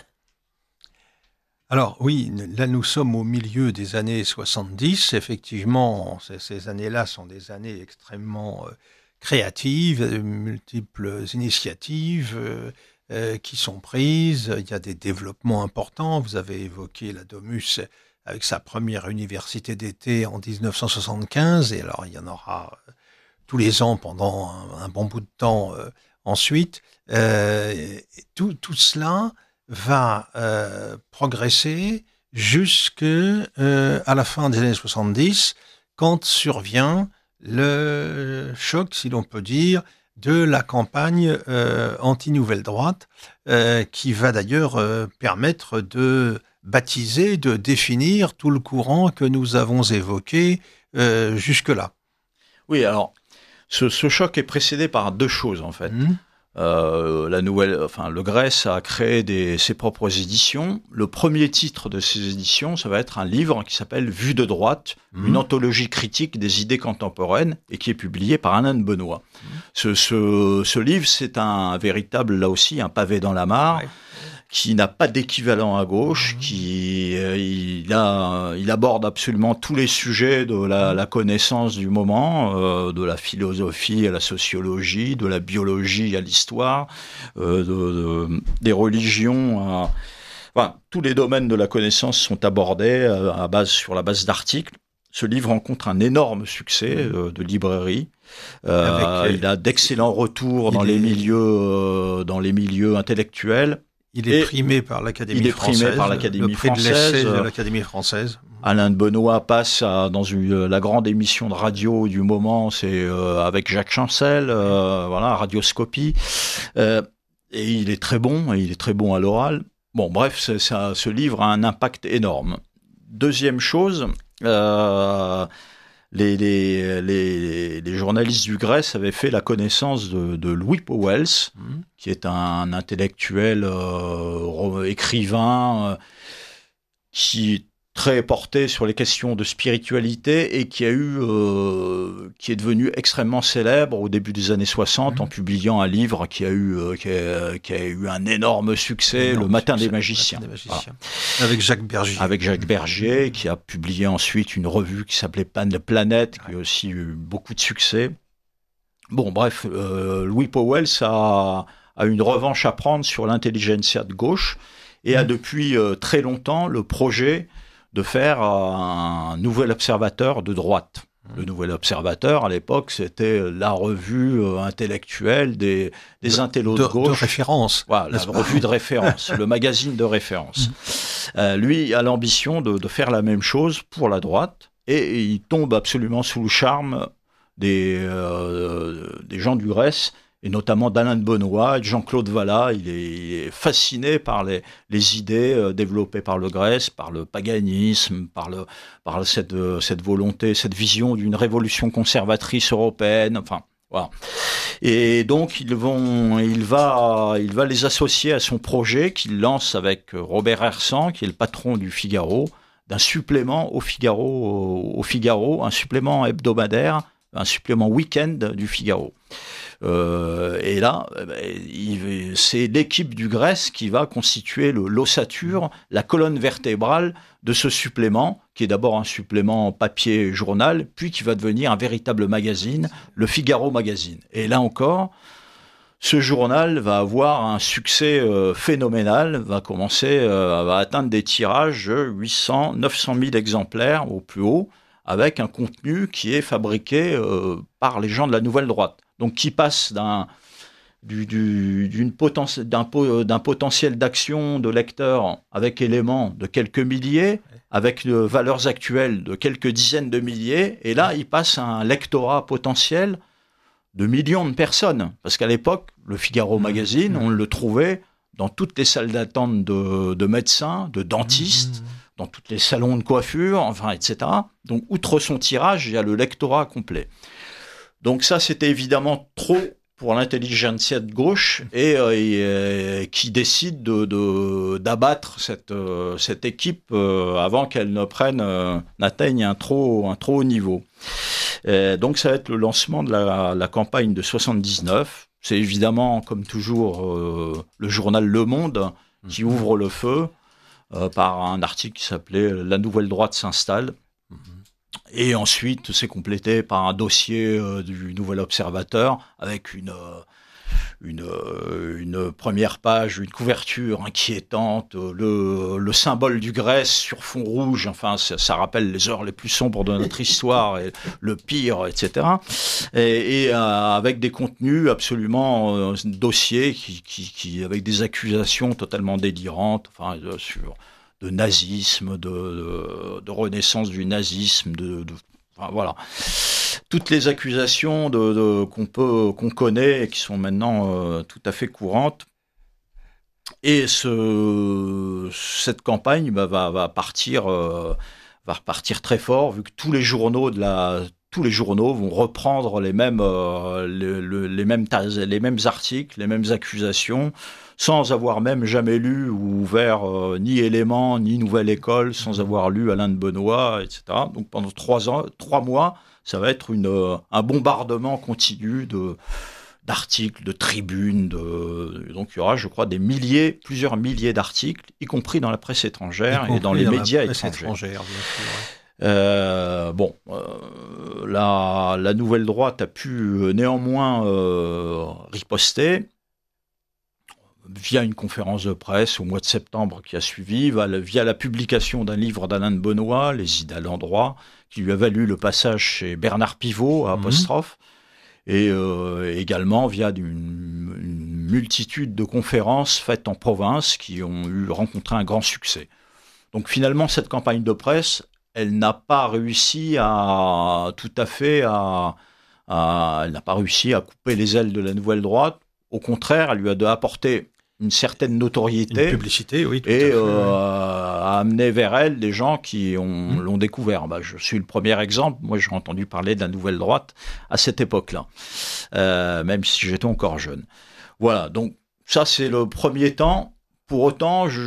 Alors oui, là nous sommes au milieu des années soixante-dix. Effectivement, ces, ces années-là sont des années extrêmement euh, créatives, de multiples initiatives euh, euh, qui sont prises. Il y a des développements importants. Vous avez évoqué la Domus avec sa première université d'été en dix-neuf cent soixante-quinze. Et alors il y en aura euh, tous les ans pendant un, un bon bout de temps euh, ensuite. Euh, tout, tout cela va euh, progresser jusque euh, à la fin des années soixante-dix, quand survient le choc, si l'on peut dire, de la campagne euh, anti-nouvelle droite, euh, qui va d'ailleurs euh, permettre de baptiser, de définir tout le courant que nous avons évoqué euh, jusque-là. Oui, alors, ce, ce choc est précédé par deux choses, en fait. Mmh. Euh, la nouvelle, enfin, le Grèce a créé des, ses propres éditions. Le premier titre de ces éditions, ça va être un livre qui s'appelle Vue de droite, mmh. une anthologie critique des idées contemporaines, et qui est publié par Alain de Benoît. Mmh. Ce, ce, ce livre, c'est un véritable, là aussi, un pavé dans la mare. Ouais. Qui n'a pas d'équivalent à gauche, mmh. qui euh, il, a, il aborde absolument tous les sujets de la, la connaissance du moment, euh, de la philosophie à la sociologie, de la biologie à l'histoire, euh, de, de, des religions à... Enfin, tous les domaines de la connaissance sont abordés à, à base, sur la base d'articles. Ce livre rencontre un énorme succès euh, de librairie. Euh, Avec, il a d'excellents retours dans, est... les milieux, euh, dans les milieux intellectuels. Il est primé par l'Académie française. Il est primé par l'Académie le prix française. de l'essai de l'Académie française. Alain de Benoît passe à, dans une, la grande émission de radio du moment, c'est euh, avec Jacques Chancel, euh, voilà, Radioscopie. Euh, et il est très bon, et il est très bon à l'oral. Bon, bref, c'est, ça, ce livre a un impact énorme. Deuxième chose, euh, les, les, les, les journalistes du Grèce avaient fait la connaissance de, de Louis Pauwels, mmh. qui est un intellectuel euh, écrivain euh, qui est très porté sur les questions de spiritualité et qui a eu, euh, qui est devenu extrêmement célèbre au début des années soixante mmh. en publiant un livre qui a eu, euh, qui a, qui a eu un énorme succès, énorme Le Matin succès, des Magiciens, Matin des Magiciens. Voilà. Avec Jacques Bergier. Avec Jacques Bergier, mmh. qui a publié ensuite une revue qui s'appelait Pan de Planète, qui ouais. a aussi eu beaucoup de succès. Bon, bref, euh, Louis Pauwels a, a une revanche à prendre sur l'intelligentsia de gauche et mmh. a depuis euh, très longtemps le projet de faire un nouvel observateur de droite. Le Nouvel Observateur, à l'époque, c'était la revue euh, intellectuelle des, des de, intellos de, de gauche. De référence. Voilà, la revue de référence, le magazine de référence. Mmh. Euh, lui a l'ambition de, de faire la même chose pour la droite, et il tombe absolument sous le charme des, euh, des gens du Grèce, et notamment d'Alain de Benoît et de Jean-Claude Vallat. Il est, il est fasciné par les, les idées euh, développées par le Grèce, par le paganisme, par, le, par cette, euh, cette volonté, cette vision d'une révolution conservatrice européenne, enfin, voilà. Et donc, ils vont, il, va, il va les associer à son projet qu'il lance avec Robert Hersant, qui est le patron du Figaro, d'un supplément au Figaro, au Figaro, un supplément hebdomadaire, un supplément week-end du Figaro. Euh, et là, il, c'est l'équipe du Grèce qui va constituer le, l'ossature, la colonne vertébrale de ce supplément, qui est d'abord un supplément papier-journal, puis qui va devenir un véritable magazine, le Figaro Magazine. Et là encore, ce journal va avoir un succès euh, phénoménal, va commencer, euh, va atteindre des tirages de huit cents, neuf cent mille exemplaires au plus haut, avec un contenu qui est fabriqué euh, par les gens de la Nouvelle Droite. Donc qui passe d'un, du, du, d'une poten- d'un, d'un potentiel d'action de lecteurs avec éléments de quelques milliers, avec de valeurs actuelles de quelques dizaines de milliers, et là il passe à un lectorat potentiel de millions de personnes. Parce qu'à l'époque, le Figaro Magazine, on le trouvait dans toutes les salles d'attente de, de médecins, de dentistes, dans tous les salons de coiffure, enfin, et cetera. Donc, outre son tirage, il y a le lectorat complet. Donc ça, c'était évidemment trop pour l'intelligentsia de gauche et, euh, et euh, qui décide de, de, d'abattre cette, euh, cette équipe euh, avant qu'elle ne prenne, euh, n'atteigne un trop, un trop haut niveau. Et donc ça va être le lancement de la, la campagne de soixante-dix-neuf. C'est évidemment, comme toujours, euh, le journal Le Monde qui ouvre le feu euh, par un article qui s'appelait « La nouvelle droite s'installe ». Et ensuite, c'est complété par un dossier euh, du Nouvel Observateur avec une, euh, une, euh, une première page, une couverture inquiétante, euh, le, le symbole du Grèce sur fond rouge. Enfin, ça, ça rappelle les heures les plus sombres de notre histoire, et le pire, et cetera. Et, et euh, avec des contenus absolument euh, dossiers qui, qui, qui, avec des accusations totalement délirantes, enfin, euh, sur de nazisme, de, de, de renaissance du nazisme, de, de enfin, voilà, toutes les accusations de, de, qu'on peut, qu'on connaît et qui sont maintenant euh, tout à fait courantes. Et ce, cette campagne bah, va, va partir, euh, va repartir très fort, vu que tous les journaux de la tous les journaux vont reprendre les mêmes, euh, le, le, les mêmes, les mêmes articles, les mêmes accusations, sans avoir même jamais lu ou ouvert euh, ni Éléments, ni Nouvelle École, sans avoir lu Alain de Benoît, et cetera. Donc pendant trois ans, trois mois, ça va être une, euh, un bombardement continu de, d'articles, de tribunes. De... Donc il y aura, je crois, des milliers, plusieurs milliers d'articles, y compris dans la presse étrangère et dans les dans médias étrangers. Bien sûr, ouais. Euh, bon, euh, la, la nouvelle droite a pu euh, néanmoins euh, riposter via une conférence de presse au mois de septembre qui a suivi, via la publication d'un livre d'Alain de Benoît, Les idées à l'endroit, qui lui a valu le passage chez Bernard Pivot à Apostrophe, mmh. et euh, également via une, une multitude de conférences faites en province qui ont eu rencontré un grand succès. Donc finalement, cette campagne de presse, elle n'a pas réussi à tout à fait à, à elle n'a pas réussi à couper les ailes de la nouvelle droite. Au contraire, elle lui a apporté une certaine notoriété, une publicité, oui, tout et à fait, euh, ouais. a amené vers elle des gens qui ont, mmh. l'ont découvert. Bah, je suis le premier exemple. Moi, j'ai entendu parler de la nouvelle droite à cette époque-là, euh, même si j'étais encore jeune. Voilà. Donc ça, c'est le premier temps. Pour autant, je,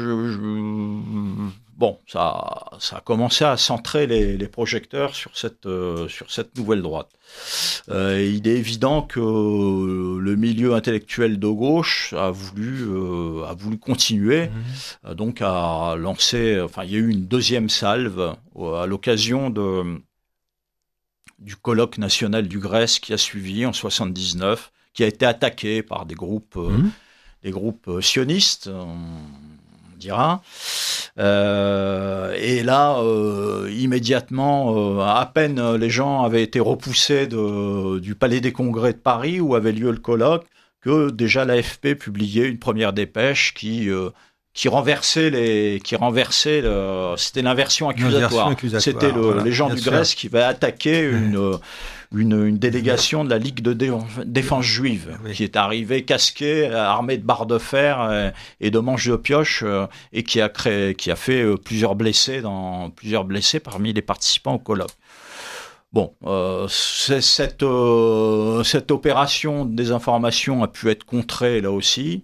je Bon, ça, ça a commencé à centrer les, les projecteurs sur cette, euh, sur cette nouvelle droite. Euh, il est évident que euh, le milieu intellectuel de gauche a voulu, euh, a voulu continuer, mmh. euh, donc à lancer. Enfin, il y a eu une deuxième salve euh, à l'occasion de, du colloque national du Grèce qui a suivi en soixante-dix-neuf, qui a été attaqué par des groupes, euh, mmh. des groupes sionistes. On, dira. Euh, et là, euh, immédiatement, euh, à peine les gens avaient été repoussés de, du Palais des Congrès de Paris où avait lieu le colloque, que déjà l'A F P publiait une première dépêche qui, euh, qui renversait les, qui renversait le, c'était l'inversion accusatoire. accusatoire c'était le, voilà, les gens du Grèce qui avaient attaqué une, une, une délégation de la Ligue de dé, défense juive, oui. qui est arrivée casquée, armée de barres de fer et, et de manches de pioche, et qui a créé, qui a fait plusieurs blessés dans, plusieurs blessés parmi les participants au colloque. Bon, euh, c'est, cette, euh, cette opération de désinformation a pu être contrée là aussi.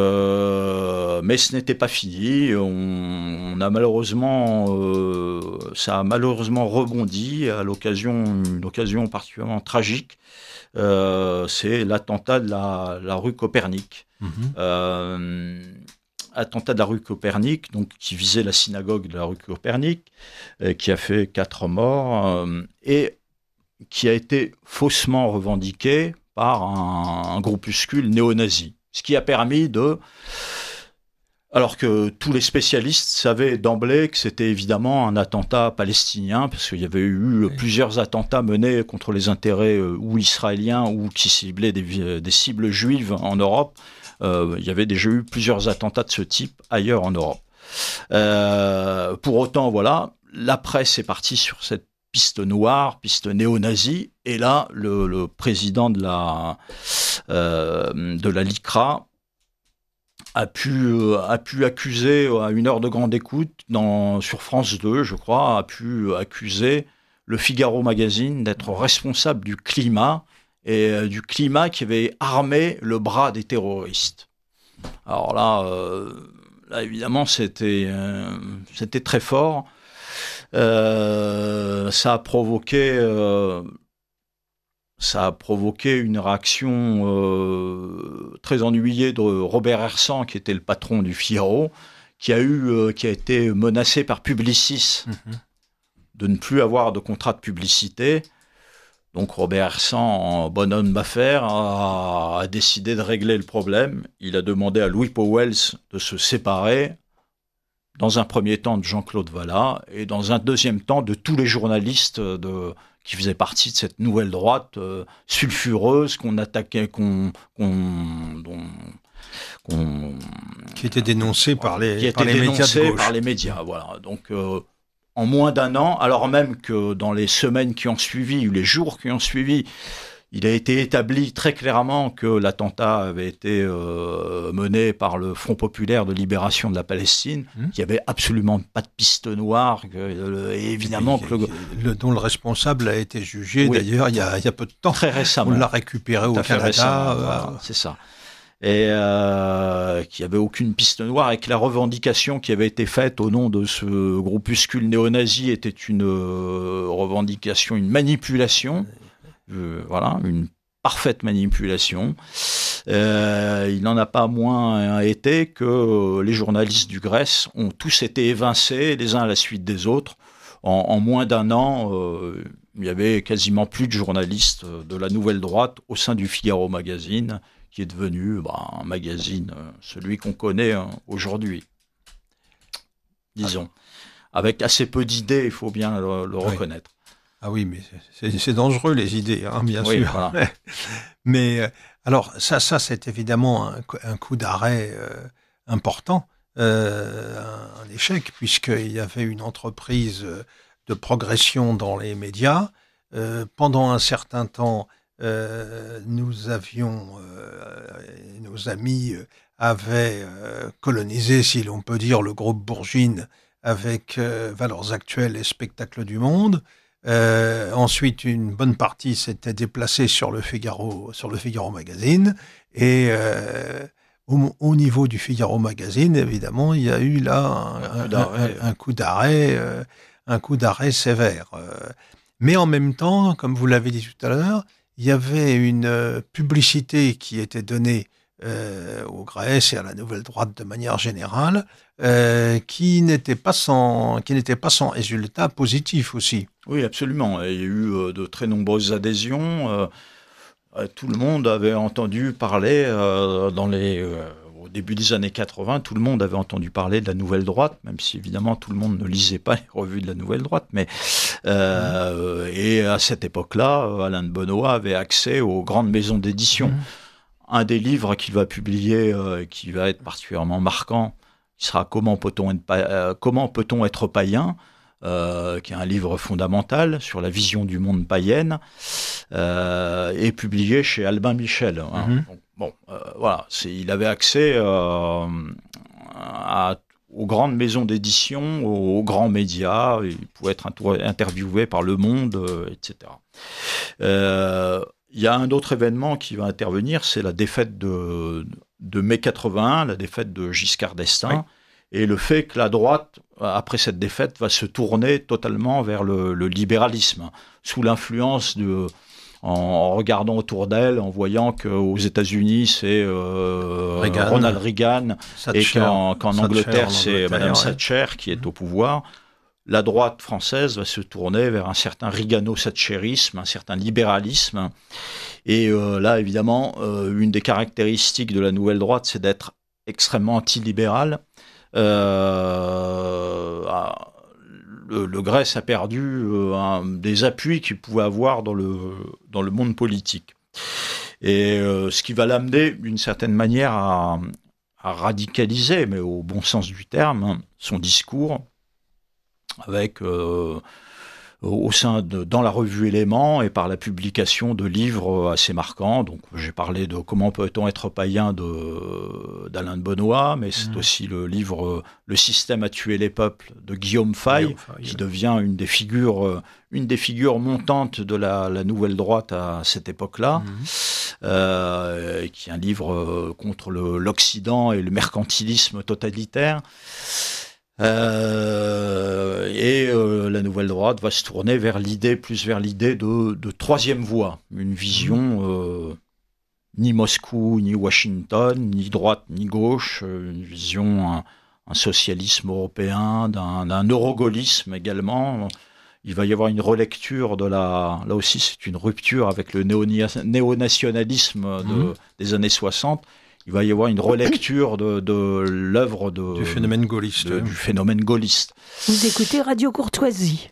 Euh, mais ce n'était pas fini. On, on a malheureusement, euh, ça a malheureusement rebondi à l'occasion, une occasion particulièrement tragique. Euh, c'est l'attentat de la, la rue Copernic. Mmh. Euh, attentat de la rue Copernic, donc qui visait la synagogue de la rue Copernic, euh, qui a fait quatre morts euh, et qui a été faussement revendiqué par un, un groupuscule néo-nazi, ce qui a permis de... Alors que tous les spécialistes savaient d'emblée que c'était évidemment un attentat palestinien, parce qu'il y avait eu oui. plusieurs attentats menés contre les intérêts euh, ou israéliens ou qui ciblaient des, des cibles juives en Europe. Euh, il y avait déjà eu plusieurs attentats de ce type ailleurs en Europe. Euh, pour autant, voilà, la presse est partie sur cette piste noire, piste néo-nazie, et là, le, le président de la, euh, de la LICRA a pu, euh, a pu accuser, à une heure de grande écoute, dans, sur France deux, je crois, a pu accuser le Figaro Magazine d'être responsable du climat, et euh, du climat qui avait armé le bras des terroristes. Alors là, euh, là évidemment, c'était, euh, c'était très fort. Euh, ça a provoqué... Euh, Ça a provoqué une réaction euh, très ennuyée de Robert Hersant, qui était le patron du Figaro, qui a, eu, euh, qui a été menacé par Publicis mmh. de ne plus avoir de contrat de publicité. Donc Robert Hersant, en bon homme d'affaires, a, a décidé de régler le problème. Il a demandé à Louis Pauwels de se séparer, dans un premier temps de Jean-Claude Vallat, et dans un deuxième temps de tous les journalistes de... qui faisait partie de cette nouvelle droite euh, sulfureuse qu'on attaquait, qu'on, qu'on, dont, qu'on qui était dénoncée par les, qui par était les médias de gauche. par les médias, voilà. Donc, euh, en moins d'un an, alors même que dans les semaines qui ont suivi, ou les jours qui ont suivi, il a été établi très clairement que l'attentat avait été euh, mené par le Front populaire de libération de la Palestine, mmh. qu'il n'y avait absolument pas de piste noire, que, euh, et évidemment et, que le, le dont le responsable a été jugé oui. d'ailleurs il y, a, il y a peu de temps. Très récemment. On l'a récupéré au Canada. Euh... Voilà, c'est ça. Et euh, qu'il n'y avait aucune piste noire et que la revendication qui avait été faite au nom de ce groupuscule néo-nazi était une euh, revendication, une manipulation. Euh, voilà, une parfaite manipulation. Euh, il n'en a pas moins été que les journalistes du Grèce ont tous été évincés les uns à la suite des autres. En, en moins d'un an, euh, il y avait quasiment plus de journalistes de la nouvelle droite au sein du Figaro Magazine, qui est devenu bah, un magazine, celui qu'on connaît hein, aujourd'hui, disons. Avec assez peu d'idées, il faut bien le, le oui. reconnaître. Ah oui, mais c'est, c'est dangereux les idées, hein, bien oui, sûr. Voilà. Mais alors ça, ça c'est évidemment un, un coup d'arrêt euh, important, euh, un, un échec, puisqu'il y avait une entreprise de progression dans les médias. Euh, pendant un certain temps, euh, nous avions, euh, nos amis avaient euh, colonisé, si l'on peut dire, le groupe Bourgine avec euh, Valeurs Actuelles et Spectacles du Monde. Euh, ensuite, une bonne partie s'était déplacée sur le Figaro, sur le Figaro Magazine, et euh, au, au niveau du Figaro Magazine, évidemment, il y a eu là un, un, un, un coup d'arrêt, euh, un coup d'arrêt sévère. Euh, mais en même temps, comme vous l'avez dit tout à l'heure, il y avait une euh, publicité qui était donnée euh, au Grèce et à la Nouvelle Droite de manière générale, euh, qui n'était pas sans, qui n'était pas sans résultat positif aussi. Oui, absolument. Il y a eu euh, de très nombreuses adhésions. Euh, tout le monde avait entendu parler, euh, dans les, euh, au début des années quatre-vingts, tout le monde avait entendu parler de la Nouvelle Droite, même si évidemment tout le monde ne lisait pas les revues de la Nouvelle Droite. Mais, euh, mmh. Et à cette époque-là, Alain de Benoît avait accès aux grandes maisons d'édition. Mmh. Un des livres qu'il va publier, euh, qui va être particulièrement marquant, qui sera « Comment peut-on être, pa- euh, comment peut-on être païen ?» Euh, qui est un livre fondamental sur la vision du monde païenne, euh, et publié chez Albin Michel. Hein. Mm-hmm. Donc, bon, euh, voilà, c'est, il avait accès euh, à, aux grandes maisons d'édition, aux, aux grands médias, il pouvait être interviewé par Le Monde, euh, et cetera. Euh, il y a un autre événement qui va intervenir, c'est la défaite de, de mai quatre-vingt-un, la défaite de Giscard d'Estaing. Oui. et le fait que la droite, après cette défaite, va se tourner totalement vers le, le libéralisme, sous l'influence de... en regardant autour d'elle, en voyant qu'aux États-Unis, c'est euh, Reagan, Ronald Reagan, Thatcher, et qu'en, qu'en Thatcher, Angleterre, en c'est Angleterre, Madame ouais. Thatcher qui est au pouvoir. La droite française va se tourner vers un certain Reagano-thatcherisme, un certain libéralisme. Et euh, là, évidemment, euh, une des caractéristiques de la nouvelle droite, c'est d'être extrêmement antilibérale. Euh, le, le Grèce a perdu euh, un, des appuis qu'il pouvait avoir dans le, dans le monde politique. Et euh, ce qui va l'amener, d'une certaine manière, à, à radicaliser, mais au bon sens du terme, son discours, avec euh, au sein de dans la revue Éléments et par la publication de livres assez marquants. Donc j'ai parlé de Comment peut-on être païen de d'Alain de Benoît, mais c'est mmh. aussi le livre Le système a tué les peuples de Guillaume Faye, Guillaume Faye qui ouais. devient une des figures une des figures montantes de la, la nouvelle droite à cette époque-là, mmh. euh, qui est un livre contre le, l'Occident et le mercantilisme totalitaire. Euh, et euh, la nouvelle droite va se tourner vers l'idée, plus vers l'idée de, de troisième voie, une vision euh, ni Moscou, ni Washington, ni droite, ni gauche, une vision, un, un socialisme européen, d'un, d'un eurogaullisme également. Il va y avoir une relecture de la... Là aussi, c'est une rupture avec le néo-nationalisme de, mmh. des années soixante. Il va y avoir une relecture de, de l'œuvre de, du phénomène gaulliste. De, du phénomène gaulliste. Vous écoutez Radio Courtoisie.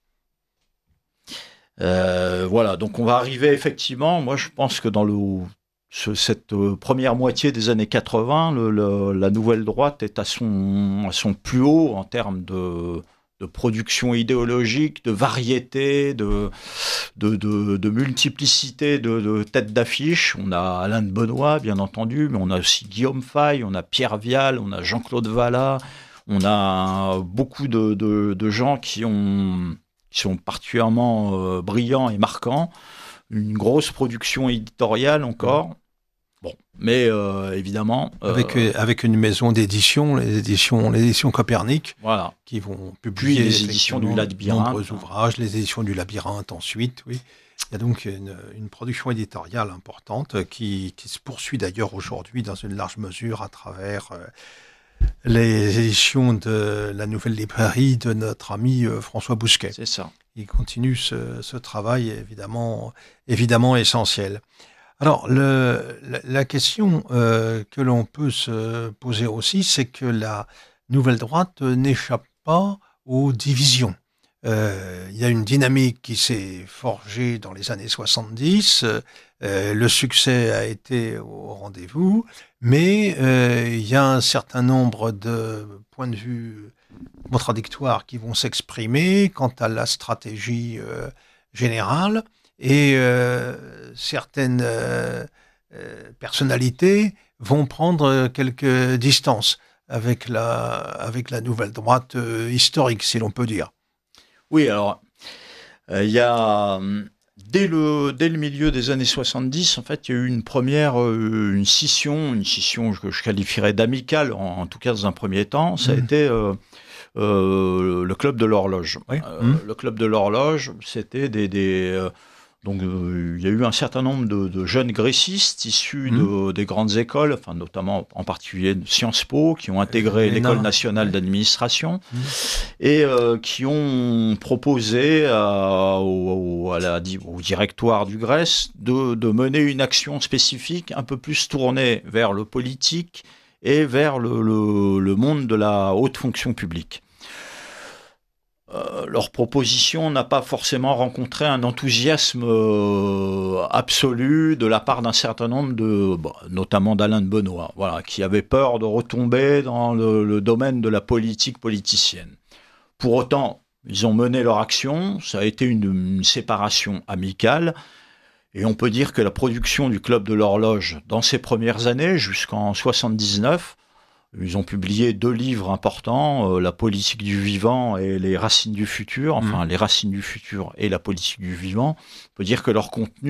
Euh, voilà, donc on va arriver effectivement, moi je pense que dans le, ce, cette première moitié des années quatre-vingts, le, le, la nouvelle droite est à son, à son plus haut en termes de... de production idéologique, de variété, de, de, de, de multiplicité de, de têtes d'affiche. On a Alain de Benoît, bien entendu, mais on a aussi Guillaume Faye, on a Pierre Vial, on a Jean-Claude Vallat, on a beaucoup de, de, de gens qui, ont, qui sont particulièrement euh, brillants et marquants. Une grosse production éditoriale encore. Bon, mais euh, évidemment... Euh, avec, avec une maison d'édition, les éditions, les éditions Copernic, voilà. qui vont publier Puis les éditions du Labyrinthe. Nombreux ouvrages, les éditions du Labyrinthe ensuite, oui. Il y a donc une, une production éditoriale importante qui, qui se poursuit d'ailleurs aujourd'hui dans une large mesure à travers euh, les éditions de la Nouvelle Librairie de notre ami euh, François Bousquet. C'est ça. Il continue ce, ce travail évidemment, évidemment essentiel. Alors, le, la, la question euh, que l'on peut se poser aussi, c'est que la nouvelle droite n'échappe pas aux divisions. Euh, il y a une dynamique qui s'est forgée dans les années soixante-dix, euh, le succès a été au rendez-vous, mais euh, il y a un certain nombre de points de vue contradictoires qui vont s'exprimer quant à la stratégie euh, générale. Et euh, certaines euh, euh, personnalités vont prendre quelques distances avec la, avec la nouvelle droite euh, historique, si l'on peut dire. Oui, alors, il euh, y a, dès le, dès le milieu des années soixante-dix, en fait, il y a eu une première, euh, une scission, une scission que je qualifierais d'amicale, en, en tout cas dans un premier temps, ça mmh. a été... Euh, euh, le club de l'horloge. Oui. Euh, mmh. Le club de l'horloge, c'était des... des euh, Donc, euh, il y a eu un certain nombre de, de jeunes grécistes issus mmh. de, des grandes écoles, enfin, notamment en particulier de Sciences Po, qui ont intégré euh, l'École nationale ouais. d'administration mmh. et euh, qui ont proposé à, au, au, à la, au directoire du Grèce de, de mener une action spécifique un peu plus tournée vers le politique et vers le, le, le monde de la haute fonction publique. Euh, leur proposition n'a pas forcément rencontré un enthousiasme euh, absolu de la part d'un certain nombre de, bah, notamment d'Alain de Benoît, voilà, qui avait peur de retomber dans le, le domaine de la politique politicienne. Pour autant, ils ont mené leur action, ça a été une, une séparation amicale, et on peut dire que la production du Club de l'Horloge, dans ces premières années, jusqu'en soixante-dix-neuf, ils ont publié deux livres importants, euh, La politique du vivant et Les racines du futur, enfin mmh. Les racines du futur et La politique du vivant. On peut dire que leur contenu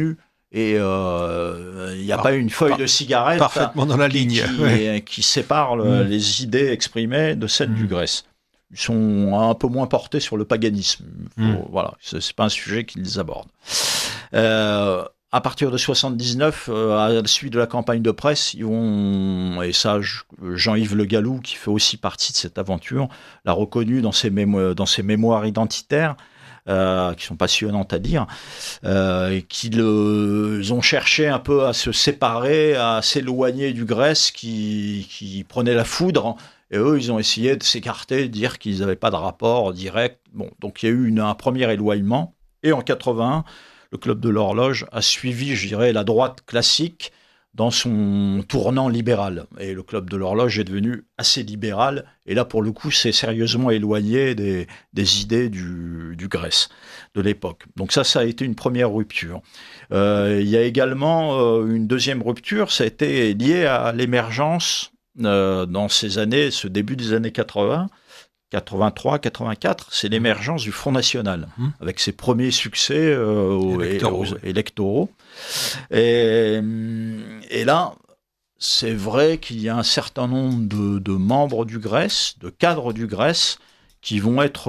et il euh, n'y a par, pas une feuille par, de cigarette parfaitement dans la qui, ligne qui, ouais. qui sépare le, mmh. les idées exprimées de celles mmh. du Grèce. Ils sont un peu moins portés sur le paganisme. Faut, mmh. Voilà, c'est, c'est pas un sujet qu'ils abordent. Euh, à partir de soixante-dix-neuf, euh, à la suite de la campagne de presse, ils vont, et ça, Jean-Yves Le Gallou, qui fait aussi partie de cette aventure, l'a reconnu dans ses, mémo- dans ses mémoires identitaires, euh, qui sont passionnantes à lire, euh, et qu'ils euh, ont cherché un peu à se séparer, à s'éloigner du Grèce qui, qui prenait la foudre. Et eux, ils ont essayé de s'écarter, de dire qu'ils n'avaient pas de rapport direct. Bon, donc il y a eu une, un premier éloignement. Et en quatre-vingt-un, le Club de l'Horloge a suivi, je dirais, la droite classique dans son tournant libéral. Et le Club de l'Horloge est devenu assez libéral. Et là, pour le coup, c'est sérieusement éloigné des, des idées du, du Grèce de l'époque. Donc ça, ça a été une première rupture. Euh, il y a également euh, une deuxième rupture, ça a été lié à l'émergence euh, dans ces années, ce début des années quatre-vingts, quatre-vingt-trois quatre-vingt-quatre, c'est l'émergence du Front National, mmh. avec ses premiers succès euh, électoraux. Et, électoraux. Et, et là, c'est vrai qu'il y a un certain nombre de, de membres du Grèce, de cadres du Grèce, qui vont être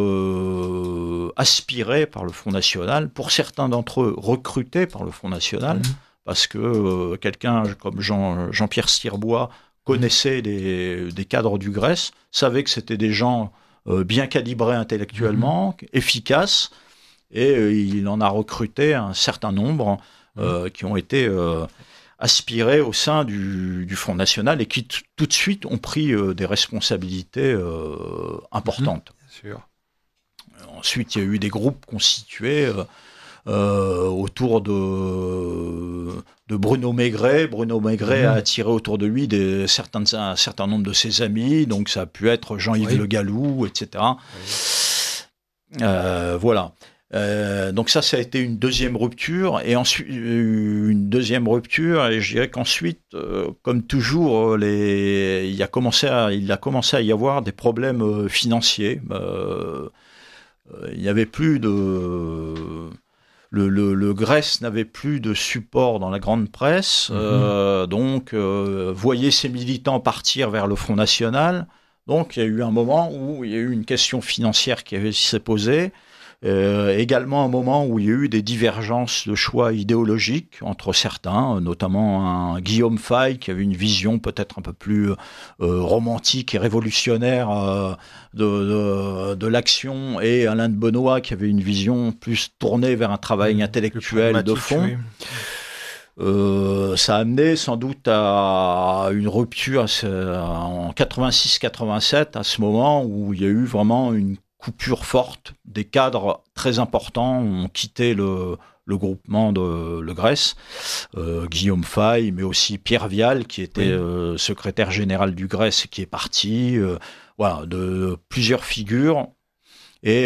euh, aspirés par le Front National, pour certains d'entre eux recrutés par le Front National, mmh. parce que euh, quelqu'un comme Jean, Jean-Pierre Stirbois connaissait des, des cadres du Grèce, savait que c'était des gens euh, bien calibrés intellectuellement, mmh. efficaces, et euh, il en a recruté un certain nombre euh, mmh. qui ont été euh, aspirés au sein du, du Front National et qui t- tout de suite ont pris euh, des responsabilités euh, importantes. Mmh. Bien sûr. Ensuite, il y a eu des groupes constitués euh, euh, autour de, de Bruno Maigret. Bruno Maigret mmh. a attiré autour de lui des, certains, un certain nombre de ses amis, donc ça a pu être Jean-Yves oui. Le Gallou, et cetera. Oui. Euh, voilà. Euh, donc ça, ça a été une deuxième rupture, et ensuite une deuxième rupture, et je dirais qu'ensuite, euh, comme toujours, les, il a commencé à, il a commencé à y avoir des problèmes euh, financiers. Euh, euh, il n'y avait plus de Le, le, le Grèce n'avait plus de support dans la grande presse, mmh. euh, donc euh, voyait ses militants partir vers le Front National. Donc il y a eu un moment où il y a eu une question financière qui avait, s'est posée, euh, également un moment où il y a eu des divergences de choix idéologiques entre certains, notamment un Guillaume Fay qui avait une vision peut-être un peu plus euh, romantique et révolutionnaire euh, de, de, de l'action, et Alain de Benoît qui avait une vision plus tournée vers un travail mmh, intellectuel de fond. Oui. Euh, ça a amené sans doute à une rupture en quatre-vingt-six quatre-vingt-sept, à ce moment où il y a eu vraiment une coupure forte. Des cadres très importants ont quitté le, le groupement de le Grèce, euh, Guillaume Fay, mais aussi Pierre Vial, qui était oui. euh, secrétaire général du Grèce et qui est parti. Euh, voilà, de plusieurs figures. Et,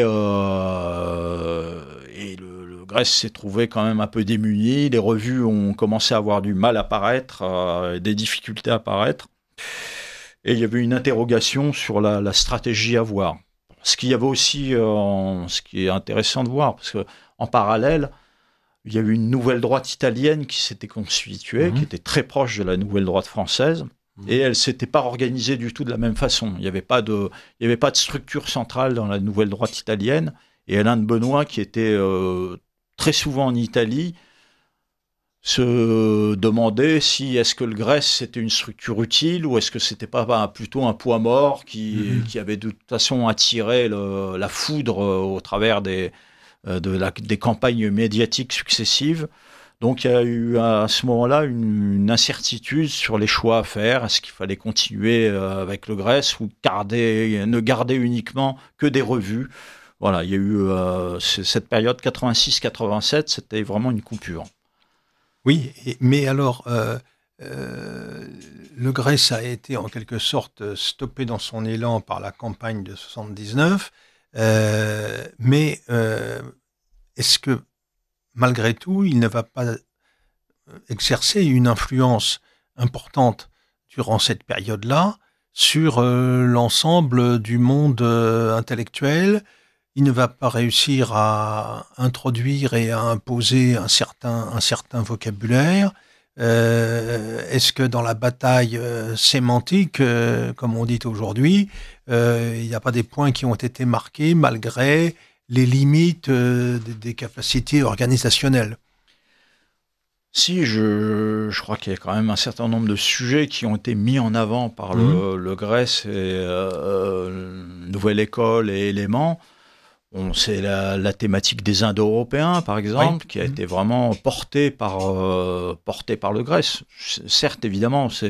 euh, et le, le Grèce s'est trouvé quand même un peu démuni. Les revues ont commencé à avoir du mal à paraître, euh, des difficultés à paraître. Et il y avait une interrogation sur la, la stratégie à voir. Ce qu'il y avait aussi, euh, ce qui est intéressant de voir, parce qu'en parallèle, il y avait une nouvelle droite italienne qui s'était constituée, mmh. qui était très proche de la nouvelle droite française. Et elle ne s'était pas organisée du tout de la même façon. Il n'y avait pas de, il n'y avait pas de structure centrale dans la nouvelle droite italienne. Et Alain de Benoît, qui était euh, très souvent en Italie, se demandait si est-ce que le Grèce c'était une structure utile ou est-ce que c'était pas bah, plutôt un poids mort qui, mmh. qui avait de toute façon attiré le, la foudre au travers des, de la, des campagnes médiatiques successives. Donc il y a eu à ce moment-là une, une incertitude sur les choix à faire. Est-ce qu'il fallait continuer avec le Grèce ou garder, ne garder uniquement que des revues? Voilà, il y a eu euh, cette période quatre-vingt-six quatre-vingt-sept, c'était vraiment une coupure. Oui, mais alors euh, euh, le Grèce a été en quelque sorte stoppé dans son élan par la campagne de soixante-dix-neuf, euh, mais euh, est-ce que malgré tout, il ne va pas exercer une influence importante durant cette période-là sur euh, l'ensemble du monde euh, intellectuel il ne va pas réussir à introduire et à imposer un certain, un certain vocabulaire. Euh, est-ce que dans la bataille euh, sémantique, euh, comme on dit aujourd'hui, euh, il n'y a pas des points qui ont été marqués malgré les limites euh, des, des capacités organisationnelles? Si, je, je crois qu'il y a quand même un certain nombre de sujets qui ont été mis en avant par le, mmh. le Grèce et euh, Nouvelle École et Éléments. Bon, c'est la, la thématique des Indo-Européens, par exemple, oui. qui a été vraiment portée par, euh, portée par le Grèce. Certes, évidemment, c'est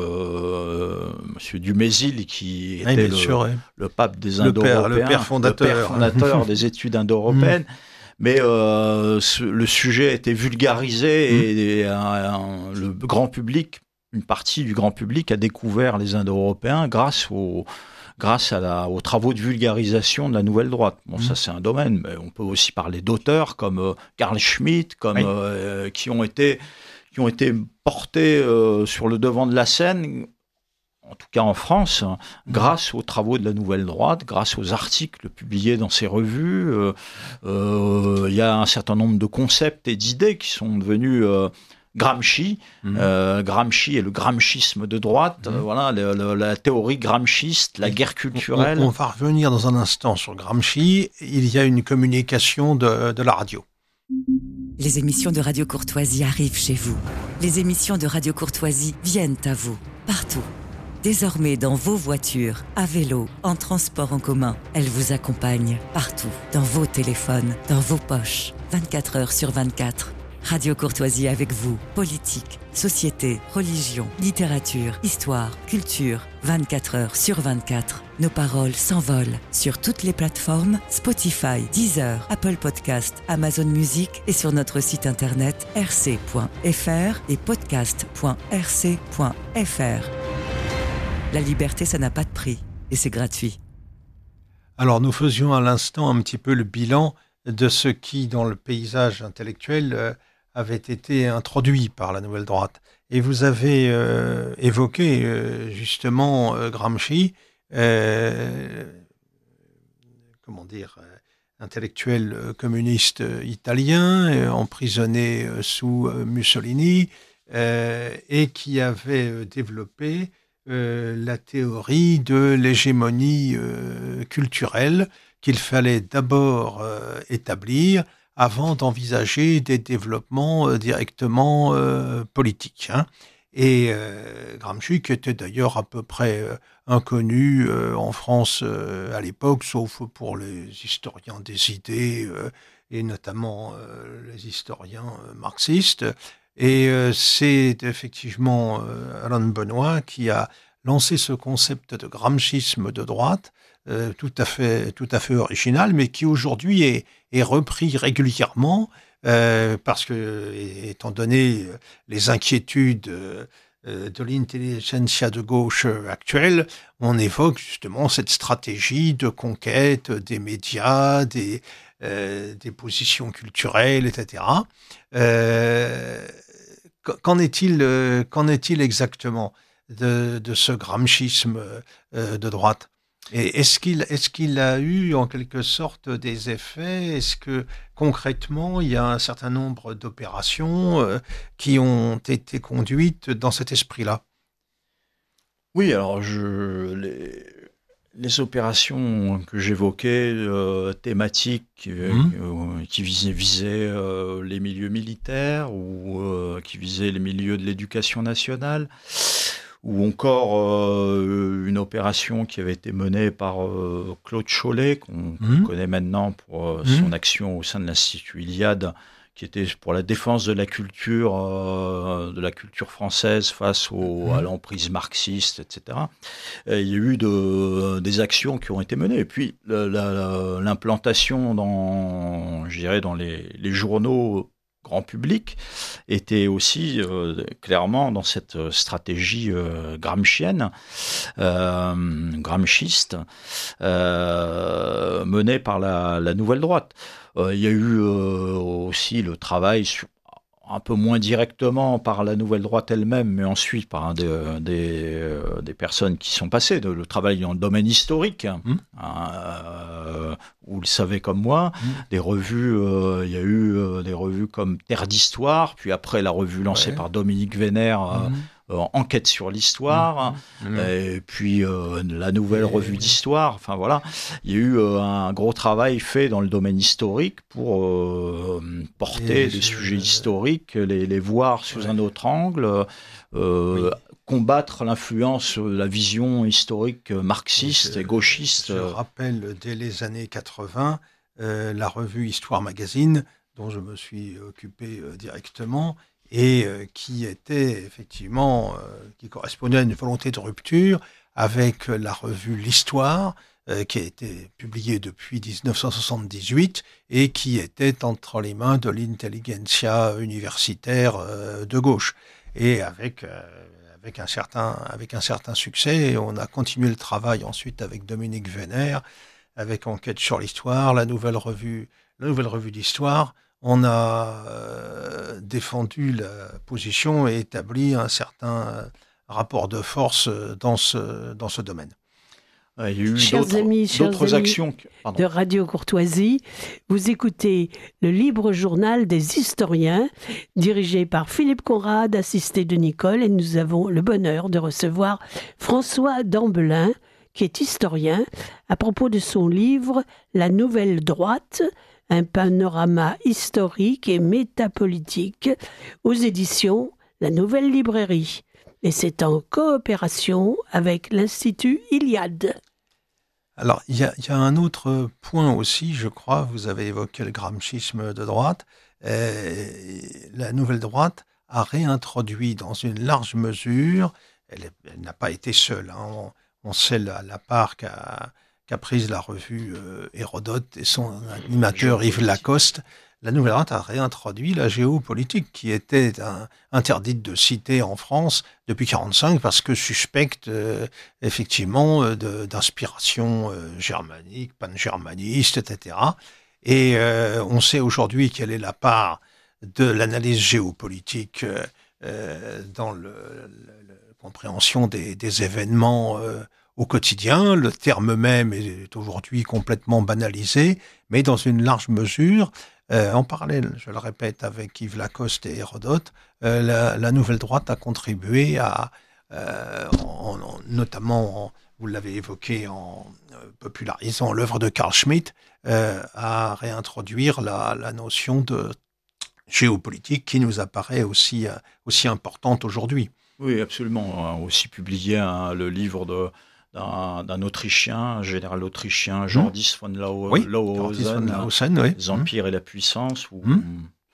euh, M. Dumézil qui était oui, le, sûr, oui. le pape des Indo-Européens, le père, le père fondateur, le père fondateur des études indo-européennes. Mais euh, ce, le sujet a été vulgarisé mmh. et, et un, un, le grand public, une partie du grand public a découvert les Indo-Européens grâce au grâce à la, aux travaux de vulgarisation de la nouvelle droite. Bon, mmh. ça c'est un domaine, mais on peut aussi parler d'auteurs comme euh, Carl Schmitt, comme, oui. euh, qui, ont été, qui ont été portés euh, sur le devant de la scène, en tout cas en France, mmh. grâce aux travaux de la nouvelle droite, grâce aux articles publiés dans ces revues. Euh, euh, il y a un certain nombre de concepts et d'idées qui sont devenus... Euh, Gramsci, mmh. euh, Gramsci et le gramschisme de droite, mmh. euh, voilà, le, le, la théorie gramschiste, la guerre culturelle. On, on va revenir dans un instant sur Gramsci. Il y a une communication de, de la radio. Les émissions de Radio Courtoisie arrivent chez vous. Les émissions de Radio Courtoisie viennent à vous, partout. Désormais dans vos voitures, à vélo, en transport en commun, elles vous accompagnent partout, dans vos téléphones, dans vos poches, vingt-quatre heures sur vingt-quatre. Radio Courtoisie avec vous. Politique, société, religion, littérature, histoire, culture. vingt-quatre heures sur vingt-quatre. Nos paroles s'envolent sur toutes les plateformes Spotify, Deezer, Apple Podcast, Amazon Music et sur notre site internet r c point f r et podcast point r c point f r. La liberté, ça n'a pas de prix et c'est gratuit. Alors nous faisions à l'instant un petit peu le bilan de ce qui, dans le paysage intellectuel, euh, avait été introduit par la nouvelle droite. Et vous avez euh, évoqué euh, justement euh, Gramsci, euh, comment dire, euh, intellectuel euh, communiste euh, italien, euh, emprisonné euh, sous euh, Mussolini, euh, et qui avait euh, développé euh, la théorie de l'hégémonie euh, culturelle qu'il fallait d'abord euh, établir avant d'envisager des développements euh, directement euh, politiques. Hein. Et euh, Gramsci, qui était d'ailleurs à peu près euh, inconnu euh, en France euh, à l'époque, sauf pour les historiens des idées, euh, et notamment euh, les historiens euh, marxistes. Et euh, c'est effectivement euh, Alain Benoît qui a lancé ce concept de gramscisme de droite, Euh, tout à fait, tout à fait original, mais qui aujourd'hui est, est repris régulièrement euh, parce que, étant donné les inquiétudes euh, de l'intelligentsia de gauche actuelle, on évoque justement cette stratégie de conquête des médias, des, euh, des positions culturelles, et cetera. Euh, qu'en est-il, euh, qu'en est-il exactement de, de ce gramscisme euh, de droite ? Et est-ce qu'il, est-ce qu'il a eu en quelque sorte des effets? Est-ce que concrètement il y a un certain nombre d'opérations euh, qui ont été conduites dans cet esprit-là? Oui, alors je, les, les opérations que j'évoquais, euh, thématiques euh, mmh. euh, qui visaient, visaient euh, les milieux militaires ou euh, qui visaient les milieux de l'éducation nationale, ou encore euh, une opération qui avait été menée par euh, Claude Cholet, qu'on mmh. connaît maintenant pour euh, mmh. son action au sein de l'Institut Iliade, qui était pour la défense de la culture, euh, de la culture française face au, mmh. à l'emprise marxiste, et cetera. Et il y a eu de, des actions qui ont été menées. Et puis la, la, l'implantation dans, je dirais, dans les, les journaux grand public était aussi euh, clairement dans cette stratégie euh, gramscienne, euh, gramschiste, euh, menée par la, la nouvelle droite. Euh, il y a eu euh, aussi le travail sur, un peu moins directement par la nouvelle droite elle-même, mais ensuite par des, des, des personnes qui sont passées, de, le travail dans le domaine historique, mmh. euh, vous le savez comme moi, mmh. des revues, euh, il y a eu euh, des revues comme Terre d'Histoire, puis après la revue lancée ouais. par Dominique Vénère, mmh. euh, Enquête sur l'Histoire, mmh. et puis euh, la nouvelle et revue oui. d'Histoire, enfin voilà, il y a eu euh, un gros travail fait dans le domaine historique pour euh, porter et des je... sujets historiques, les, les voir sous ouais. un autre angle, euh, oui. combattre l'influence, la vision historique marxiste je, et gauchiste. Je rappelle, dès les années quatre-vingts, euh, la revue Histoire Magazine, dont je me suis occupé euh, directement, et euh, qui était effectivement, euh, qui correspondait à une volonté de rupture avec la revue L'Histoire, euh, qui a été publiée depuis dix-neuf cent soixante-dix-huit et qui était entre les mains de l'intelligentsia universitaire euh, de gauche. Et avec, euh, avec, un certain, avec un certain succès, on a continué le travail ensuite avec Dominique Vénère, avec Enquête sur l'Histoire, la nouvelle revue, la nouvelle revue d'Histoire. On a euh, défendu la position et établi un certain rapport de force dans ce, dans ce domaine. Il y a eu chers d'autres, amis, chers d'autres amis actions de Radio Courtoisie, vous écoutez le libre journal des historiens, dirigé par Philippe Conrad, assisté de Nicole, et nous avons le bonheur de recevoir François Dambelin, qui est historien, à propos de son livre « La Nouvelle Droite », un panorama historique et métapolitique aux éditions La Nouvelle Librairie. Et c'est en coopération avec l'Institut Iliade. Alors, il y, y a un autre point aussi, je crois, vous avez évoqué le gramscisme de droite. Et la Nouvelle Droite a réintroduit dans une large mesure, elle, est, elle n'a pas été seule, hein, on, on sait la, la part qu'a... qu'a prise la revue euh, Hérodote et son animateur Yves Lacoste. La Nouvelle Droite a réintroduit la géopolitique qui était un, interdite de citer en France depuis mille neuf cent quarante-cinq parce que suspecte euh, effectivement euh, de, d'inspiration euh, germanique, pan-germaniste, et cetera. Et euh, on sait aujourd'hui quelle est la part de l'analyse géopolitique euh, euh, dans le, le, la compréhension des, des événements euh, au quotidien. Le terme même est aujourd'hui complètement banalisé, mais dans une large mesure, euh, en parallèle, je le répète, avec Yves Lacoste et Hérodote, euh, la, la Nouvelle Droite a contribué à, euh, en, en, notamment, en, vous l'avez évoqué, en euh, popularisant l'œuvre de Carl Schmitt, euh, à réintroduire la, la notion de géopolitique qui nous apparaît aussi, euh, aussi importante aujourd'hui. Oui, absolument. On a aussi publié hein, le livre de D'un, d'un Autrichien, un général autrichien, Jordis mmh. von Lau- oui, Lauhausen, oui. Les Empires mmh. et la Puissance. Où, mmh.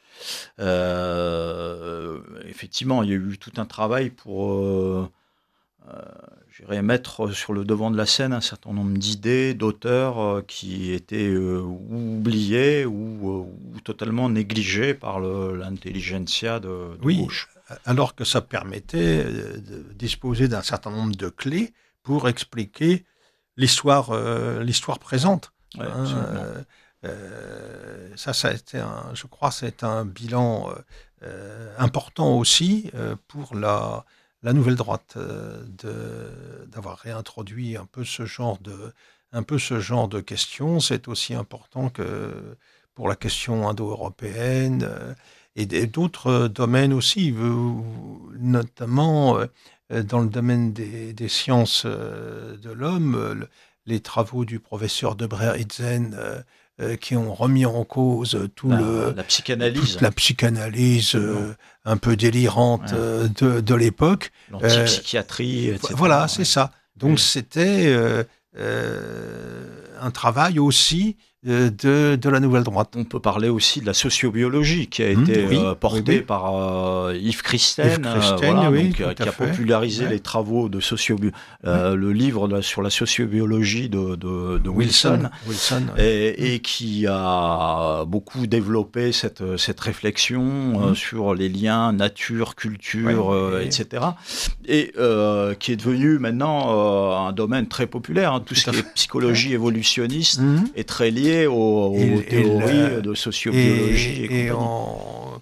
euh, effectivement, il y a eu tout un travail pour euh, euh, je dirais, mettre sur le devant de la scène un certain nombre d'idées, d'auteurs euh, qui étaient euh, oubliés ou, ou totalement négligés par le, l'intelligentsia de, de oui, gauche. Alors que ça permettait de disposer d'un certain nombre de clés pour expliquer l'histoire, euh, l'histoire présente. Ouais, hein, euh, euh, ça, ça a été un, je crois, c'est un bilan euh, important aussi euh, pour la, la Nouvelle Droite euh, de, d'avoir réintroduit un peu ce genre de, un peu ce genre de questions. C'est aussi important que pour la question indo-européenne euh, et d'autres domaines aussi, notamment euh, dans le domaine des, des sciences euh, de l'homme, le, les travaux du professeur de Brer-Itzen euh, euh, qui ont remis en cause tout la, le, la psychanalyse, toute la psychanalyse euh, un peu délirante ouais. euh, de, de l'époque. L'antipsychiatrie, euh, et cetera. Voilà, ouais. c'est ça. Donc oui. c'était euh, euh, un travail aussi De, de la Nouvelle Droite. On peut parler aussi de la sociobiologie qui a été mmh, oui, euh, portée oui, oui. par euh, Yves Christen, Yves Christen euh, voilà, oui, donc, euh, qui a fait. popularisé ouais. les travaux de sociobiologie, euh, ouais. le livre de, sur la sociobiologie de, de, de Wilson, Wilson, Wilson ouais. et, et qui a beaucoup développé cette, cette réflexion mmh. euh, sur les liens nature, culture, ouais, euh, et... et cetera. Et euh, qui est devenu maintenant euh, un domaine très populaire. Hein, tout, tout ce qui fait. est psychologie ouais. évolutionniste mmh. est très lié Aux, aux et, théories et de sociobiologie. Et, et, et en,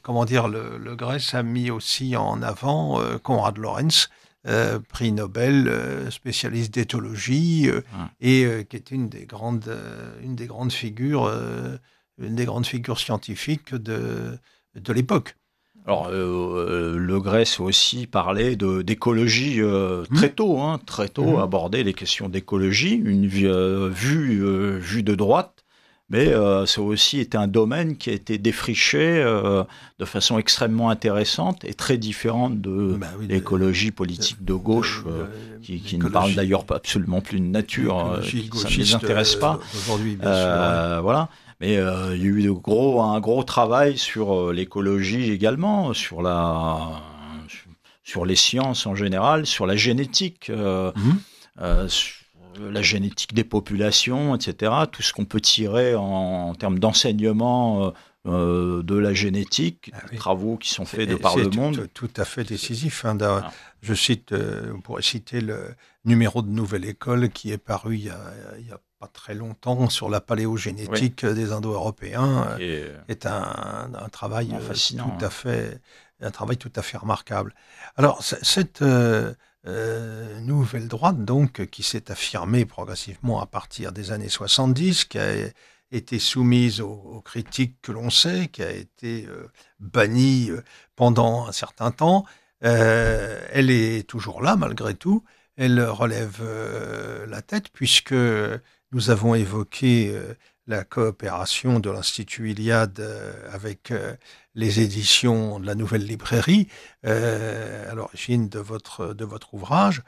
comment dire, le, le Grèce a mis aussi en avant euh, Konrad Lorenz, euh, prix Nobel, euh, spécialiste d'éthologie, euh, hum. et euh, qui est une des grandes, euh, une des grandes figures, euh, une des grandes figures scientifiques de, de l'époque. Alors, euh, le Grèce aussi parlait de, d'écologie euh, très tôt, hein, très tôt, mmh. abordait les questions d'écologie, une euh, vue, euh, vue de droite, mais euh, ça a aussi été un domaine qui a été défriché euh, de façon extrêmement intéressante et très différente de bah oui, l'écologie politique de, de gauche, de, de, euh, qui, qui ne parle d'ailleurs absolument plus de nature, euh, qui, ça ne les intéresse pas. Aujourd'hui, bien euh, sûr. Voilà. Mais euh, il y a eu de gros, un gros travail sur euh, l'écologie également, sur, la, sur les sciences en général, sur la génétique, euh, mmh. euh, sur la génétique des populations, et cetera. Tout ce qu'on peut tirer en, en termes d'enseignement euh, de la génétique, ah oui. travaux qui sont faits de par le monde. C'est tout, tout à fait décisif. Hein, ah. Je cite, euh, on pourrait citer le numéro de Nouvelle École qui est paru il y a, il y a pas très longtemps sur la paléogénétique oui. des Indo-Européens, et est un, un travail fascinant, tout hein. à fait, un travail tout à fait remarquable. Alors cette euh, euh, nouvelle droite donc qui s'est affirmée progressivement à partir des années soixante-dix, qui a été soumise aux, aux critiques que l'on sait, qui a été euh, bannie pendant un certain temps, euh, elle est toujours là malgré tout. Elle relève euh, la tête puisque nous avons évoqué euh, la coopération de l'Institut Iliade euh, avec euh, les éditions de la Nouvelle Librairie euh, à l'origine de votre, de votre ouvrage.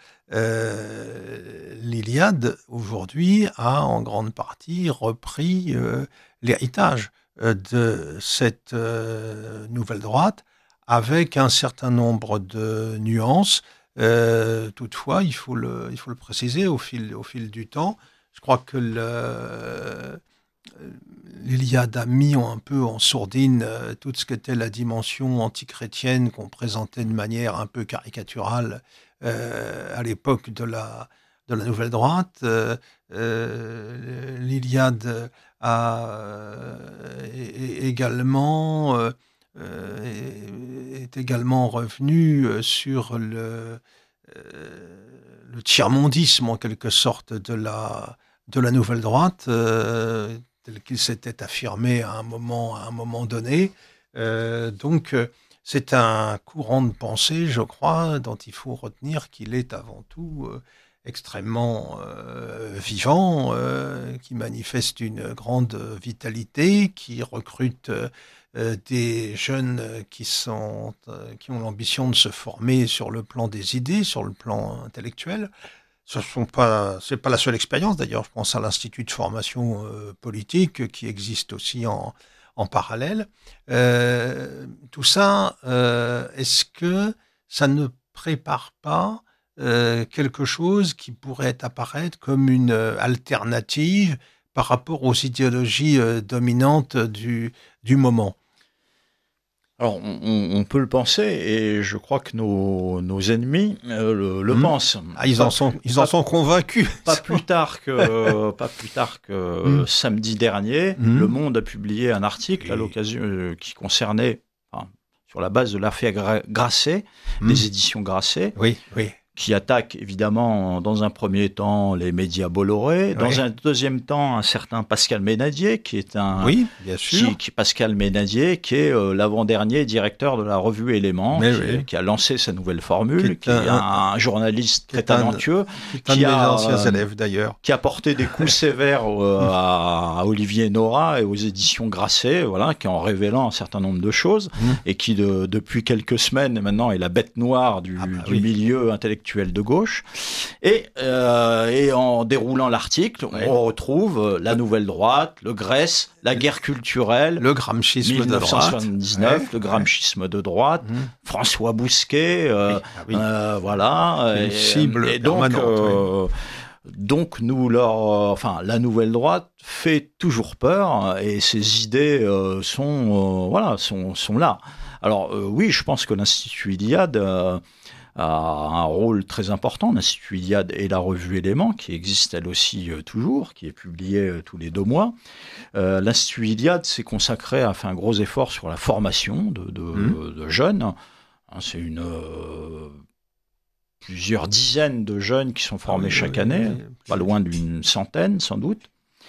Euh, L'Iliade, aujourd'hui, a en grande partie repris euh, l'héritage euh, de cette euh, nouvelle droite avec un certain nombre de nuances. Euh, toutefois, il faut le, il faut le préciser au fil, au fil du temps. Je crois que le, l'Iliade a mis un peu en sourdine euh, tout ce qu'était la dimension antichrétienne qu'on présentait de manière un peu caricaturale euh, à l'époque de la, de la Nouvelle Droite. Euh, euh, L'Iliade a euh, également... Euh, Euh, est également revenu sur le, euh, le tiers-mondisme, en quelque sorte, de la, de la nouvelle droite, euh, tel qu'il s'était affirmé à un moment, à un moment donné. Euh, donc, c'est un courant de pensée, je crois, dont il faut retenir qu'il est avant tout euh, extrêmement euh, vivant, euh, qui manifeste une grande vitalité, qui recrute euh, Euh, des jeunes qui, sont, euh, qui ont l'ambition de se former sur le plan des idées, sur le plan intellectuel. Ce n'est pas, c'est pas la seule expérience, d'ailleurs. Je pense à l'Institut de formation euh, politique qui existe aussi en, en parallèle. Euh, tout ça, euh, est-ce que ça ne prépare pas euh, quelque chose qui pourrait apparaître comme une alternative par rapport aux idéologies euh, dominantes du, du moment? Alors, on, on peut le penser, et je crois que nos, nos ennemis euh, le, le mmh. pensent. Ah, ils en sont, ils en sont convaincus. Pas plus tard que, pas plus tard que mmh. samedi dernier, mmh. Le Monde a publié un article oui. à l'occasion euh, qui concernait, enfin, sur la base de l'affaire Grasset, mmh. des éditions Grasset. Oui, oui. Qui attaque évidemment dans un premier temps les médias Bolloré, dans oui. un deuxième temps un certain Pascal Ménadier, qui est un oui, bien sûr. Qui, qui Pascal Ménadier, qui est euh, l'avant-dernier directeur de la revue Éléments, qui, oui. qui a lancé sa nouvelle formule, qui est, qui est un, un, un journaliste très talentueux, qui, qui a anciens euh, élèves d'ailleurs, qui a porté des coups sévères euh, à, à Olivier Nora et aux éditions Grasset, voilà, qui en révélant un certain nombre de choses mmh. et qui de, depuis quelques semaines maintenant est la bête noire du, ah bah, du oui. milieu intellectuel de gauche, et, euh, et en déroulant l'article, ouais. on retrouve la nouvelle droite, le Grèce, la guerre culturelle, le gramschisme mille neuf cent soixante-dix-neuf, ouais. le gramschisme de droite, mmh. François Bousquet, euh, oui. Ah oui. Euh, voilà, une et, cible et donc, euh, oui. donc nous leur, euh, enfin la nouvelle droite fait toujours peur, et ses idées euh, sont, euh, voilà, sont, sont là. Alors euh, oui, je pense que l'Institut Iliade euh, a un rôle très important. L'Institut Iliade et la revue Éléments, qui existe elle aussi euh, toujours, qui est publiée euh, tous les deux mois. Euh, L'Institut Iliade s'est consacré, a fait un gros effort sur la formation de, de, mmh. de jeunes. Hein, c'est une... Euh, plusieurs dizaines de jeunes qui sont formés ah oui, chaque oui, année, oui, oui. pas loin d'une centaine sans doute.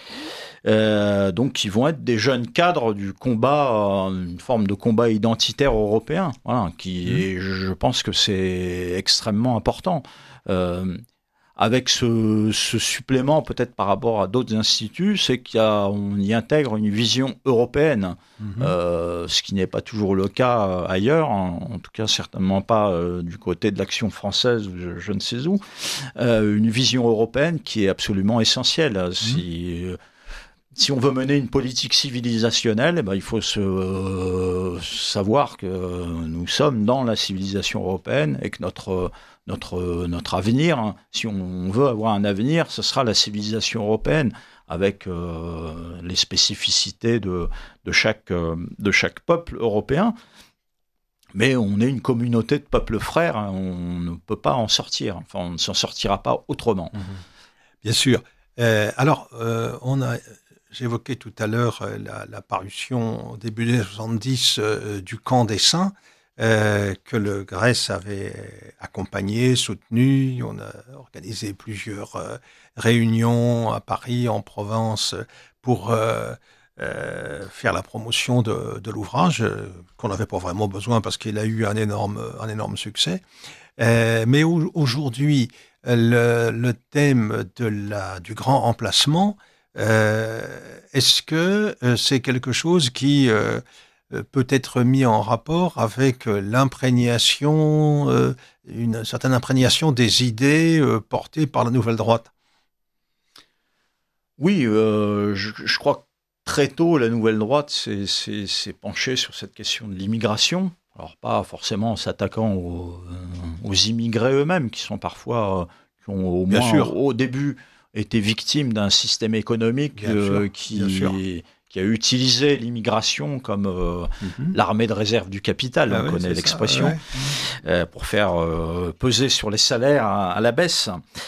Euh, donc, qui vont être des jeunes cadres du combat, une forme de combat identitaire européen. Voilà, qui, mmh. et je pense que c'est extrêmement important. Euh, avec ce, ce supplément, peut-être par rapport à d'autres instituts, c'est qu'on y intègre une vision européenne, mmh. euh, ce qui n'est pas toujours le cas ailleurs, hein, en tout cas certainement pas euh, du côté de l'Action française, je, je ne sais où. Euh, une vision européenne qui est absolument essentielle. Mmh. Si, si on veut mener une politique civilisationnelle, eh ben, il faut se, euh, savoir que nous sommes dans la civilisation européenne et que notre... Notre, notre avenir, hein, si on veut avoir un avenir, ce sera la civilisation européenne avec euh, les spécificités de, de, chaque, euh, de chaque peuple européen. Mais on est une communauté de peuples frères, hein, on ne peut pas en sortir, enfin on ne s'en sortira pas autrement. Mmh. Bien sûr. Euh, alors, euh, on a, j'évoquais tout à l'heure la, la parution au début des années soixante-dix euh, du Camp des Saints, Euh, que le Grèce avait accompagné, soutenu. On a organisé plusieurs euh, réunions à Paris, en Provence, pour euh, euh, faire la promotion de, de l'ouvrage, euh, qu'on n'avait pas vraiment besoin parce qu'il a eu un énorme, un énorme succès. Euh, mais au, aujourd'hui, le, le thème de la, du grand remplacement, euh, est-ce que euh, c'est quelque chose qui... Euh, peut être mis en rapport avec l'imprégnation, euh, une certaine imprégnation des idées euh, portées par la nouvelle droite. Oui, euh, je, je crois que très tôt, la nouvelle droite s'est, s'est, s'est penchée sur cette question de l'immigration. Alors pas forcément en s'attaquant aux, aux immigrés eux-mêmes, qui sont parfois, qui ont au moins sûr. au début été victimes d'un système économique euh, qui... qui a utilisé l'immigration comme euh, mm-hmm. l'armée de réserve du capital, ah on oui, connaît l'expression, ça, ouais. euh, pour faire euh, peser sur les salaires à, à la baisse.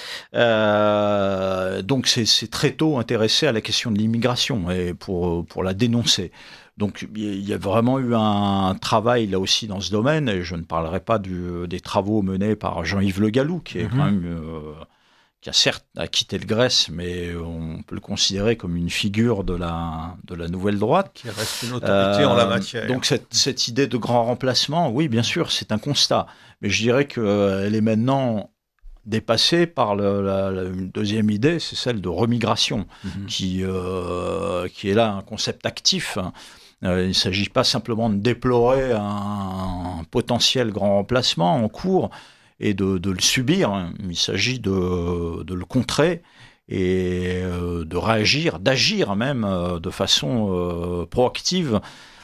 Euh, donc c'est, c'est très tôt intéressé à la question de l'immigration et pour, pour la dénoncer. Donc il y a vraiment eu un travail là aussi dans ce domaine, et je ne parlerai pas du, des travaux menés par Jean-Yves Le Gallou, qui est mm-hmm. quand même... Euh, qui a certes a quitté le Grèce, mais on peut le considérer comme une figure de la, de la nouvelle droite. Qui reste une autorité euh, en la matière. Donc cette, cette idée de grand remplacement, oui, bien sûr, c'est un constat. Mais je dirais qu'elle euh, est maintenant dépassée par le, la, la, une deuxième idée, c'est celle de remigration, mm-hmm. qui, euh, qui est là un concept actif. Euh, il ne s'agit pas simplement de déplorer un, un potentiel grand remplacement en cours, et de, de le subir. Il s'agit de, de le contrer et de réagir, d'agir même de façon euh, proactive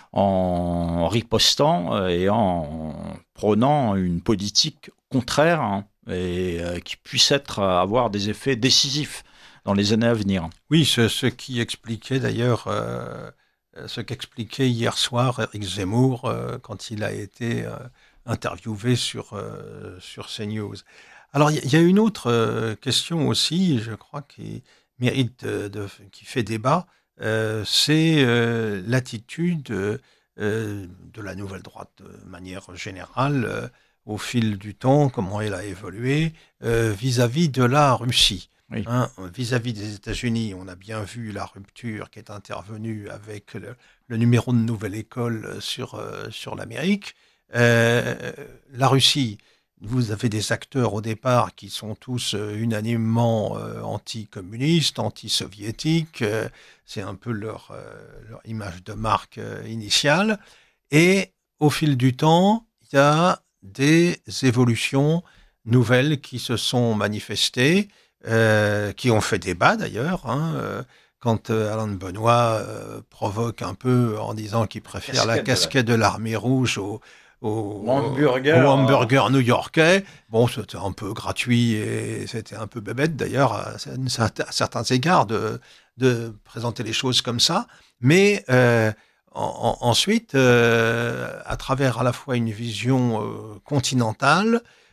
en ripostant et en prônant une politique contraire hein, et euh, qui puisse être, avoir des effets décisifs dans les années à venir. Oui, ce, ce qui expliquait d'ailleurs, euh, ce qu'expliquait hier soir Éric Zemmour euh, quand il a été... Euh, interviewé sur, euh, sur CNews. Alors, il y, y a une autre euh, question aussi, je crois, qui mérite, de, de, qui fait débat, euh, c'est euh, l'attitude euh, de la nouvelle droite de manière générale, euh, au fil du temps, comment elle a évolué, euh, vis-à-vis de la Russie. Oui. Hein, vis-à-vis des États-Unis, on a bien vu la rupture qui est intervenue avec le, le numéro de Nouvelle École sur, euh, sur l'Amérique. Euh, la Russie, vous avez des acteurs au départ qui sont tous euh, unanimement euh, anti-communistes, anti-soviétiques, euh, c'est un peu leur, euh, leur image de marque euh, initiale, et au fil du temps, il y a des évolutions nouvelles qui se sont manifestées, euh, qui ont fait débat d'ailleurs, hein, euh, quand euh, Alain Benoît euh, provoque un peu en disant qu'il préfère casquette la casquette de, la... de l'armée rouge au Au, au hamburger, au hamburger new-yorkais. Bon, c'était un peu gratuit et c'était un peu bébête d'ailleurs à, à certains égards de, de présenter les choses comme ça. Mais euh, en, en, ensuite, euh, à travers à la fois une vision euh, continentale,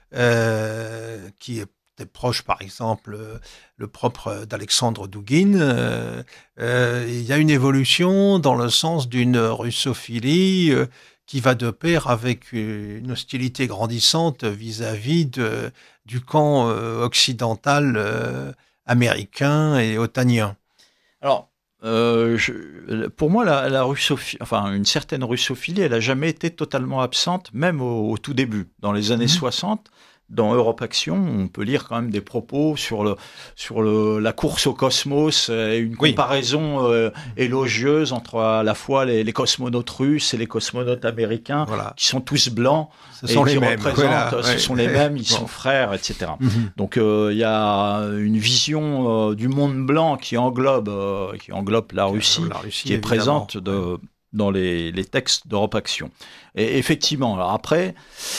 euh, qui était proche, par exemple, euh, le propre d'Alexandre Douguine. Euh, euh, il y a une évolution dans le sens d'une russophilie euh, qui va de pair avec une hostilité grandissante vis-à-vis de, du camp euh, occidental euh, américain et otanien. Alors, euh, je, pour moi, la, la russophilie, enfin, une certaine russophilie, elle n'a jamais été totalement absente, même au, au tout début, dans les années mmh. soixante. Dans Europe Action, on peut lire quand même des propos sur, le, sur le, la course au cosmos et une oui. comparaison euh, élogieuse entre à la fois les, les cosmonautes russes et les cosmonautes américains, voilà. qui sont tous blancs ce sont et les qui mêmes. représentent, voilà. ce ouais. sont les mêmes, ils bon. sont frères, et cetera. Mm-hmm. Donc il euh, y a une vision euh, du monde blanc qui englobe, euh, qui englobe la Russie, la Russie qui est évidemment. présente de, dans les, les textes d'Europe Action. Et effectivement, alors après...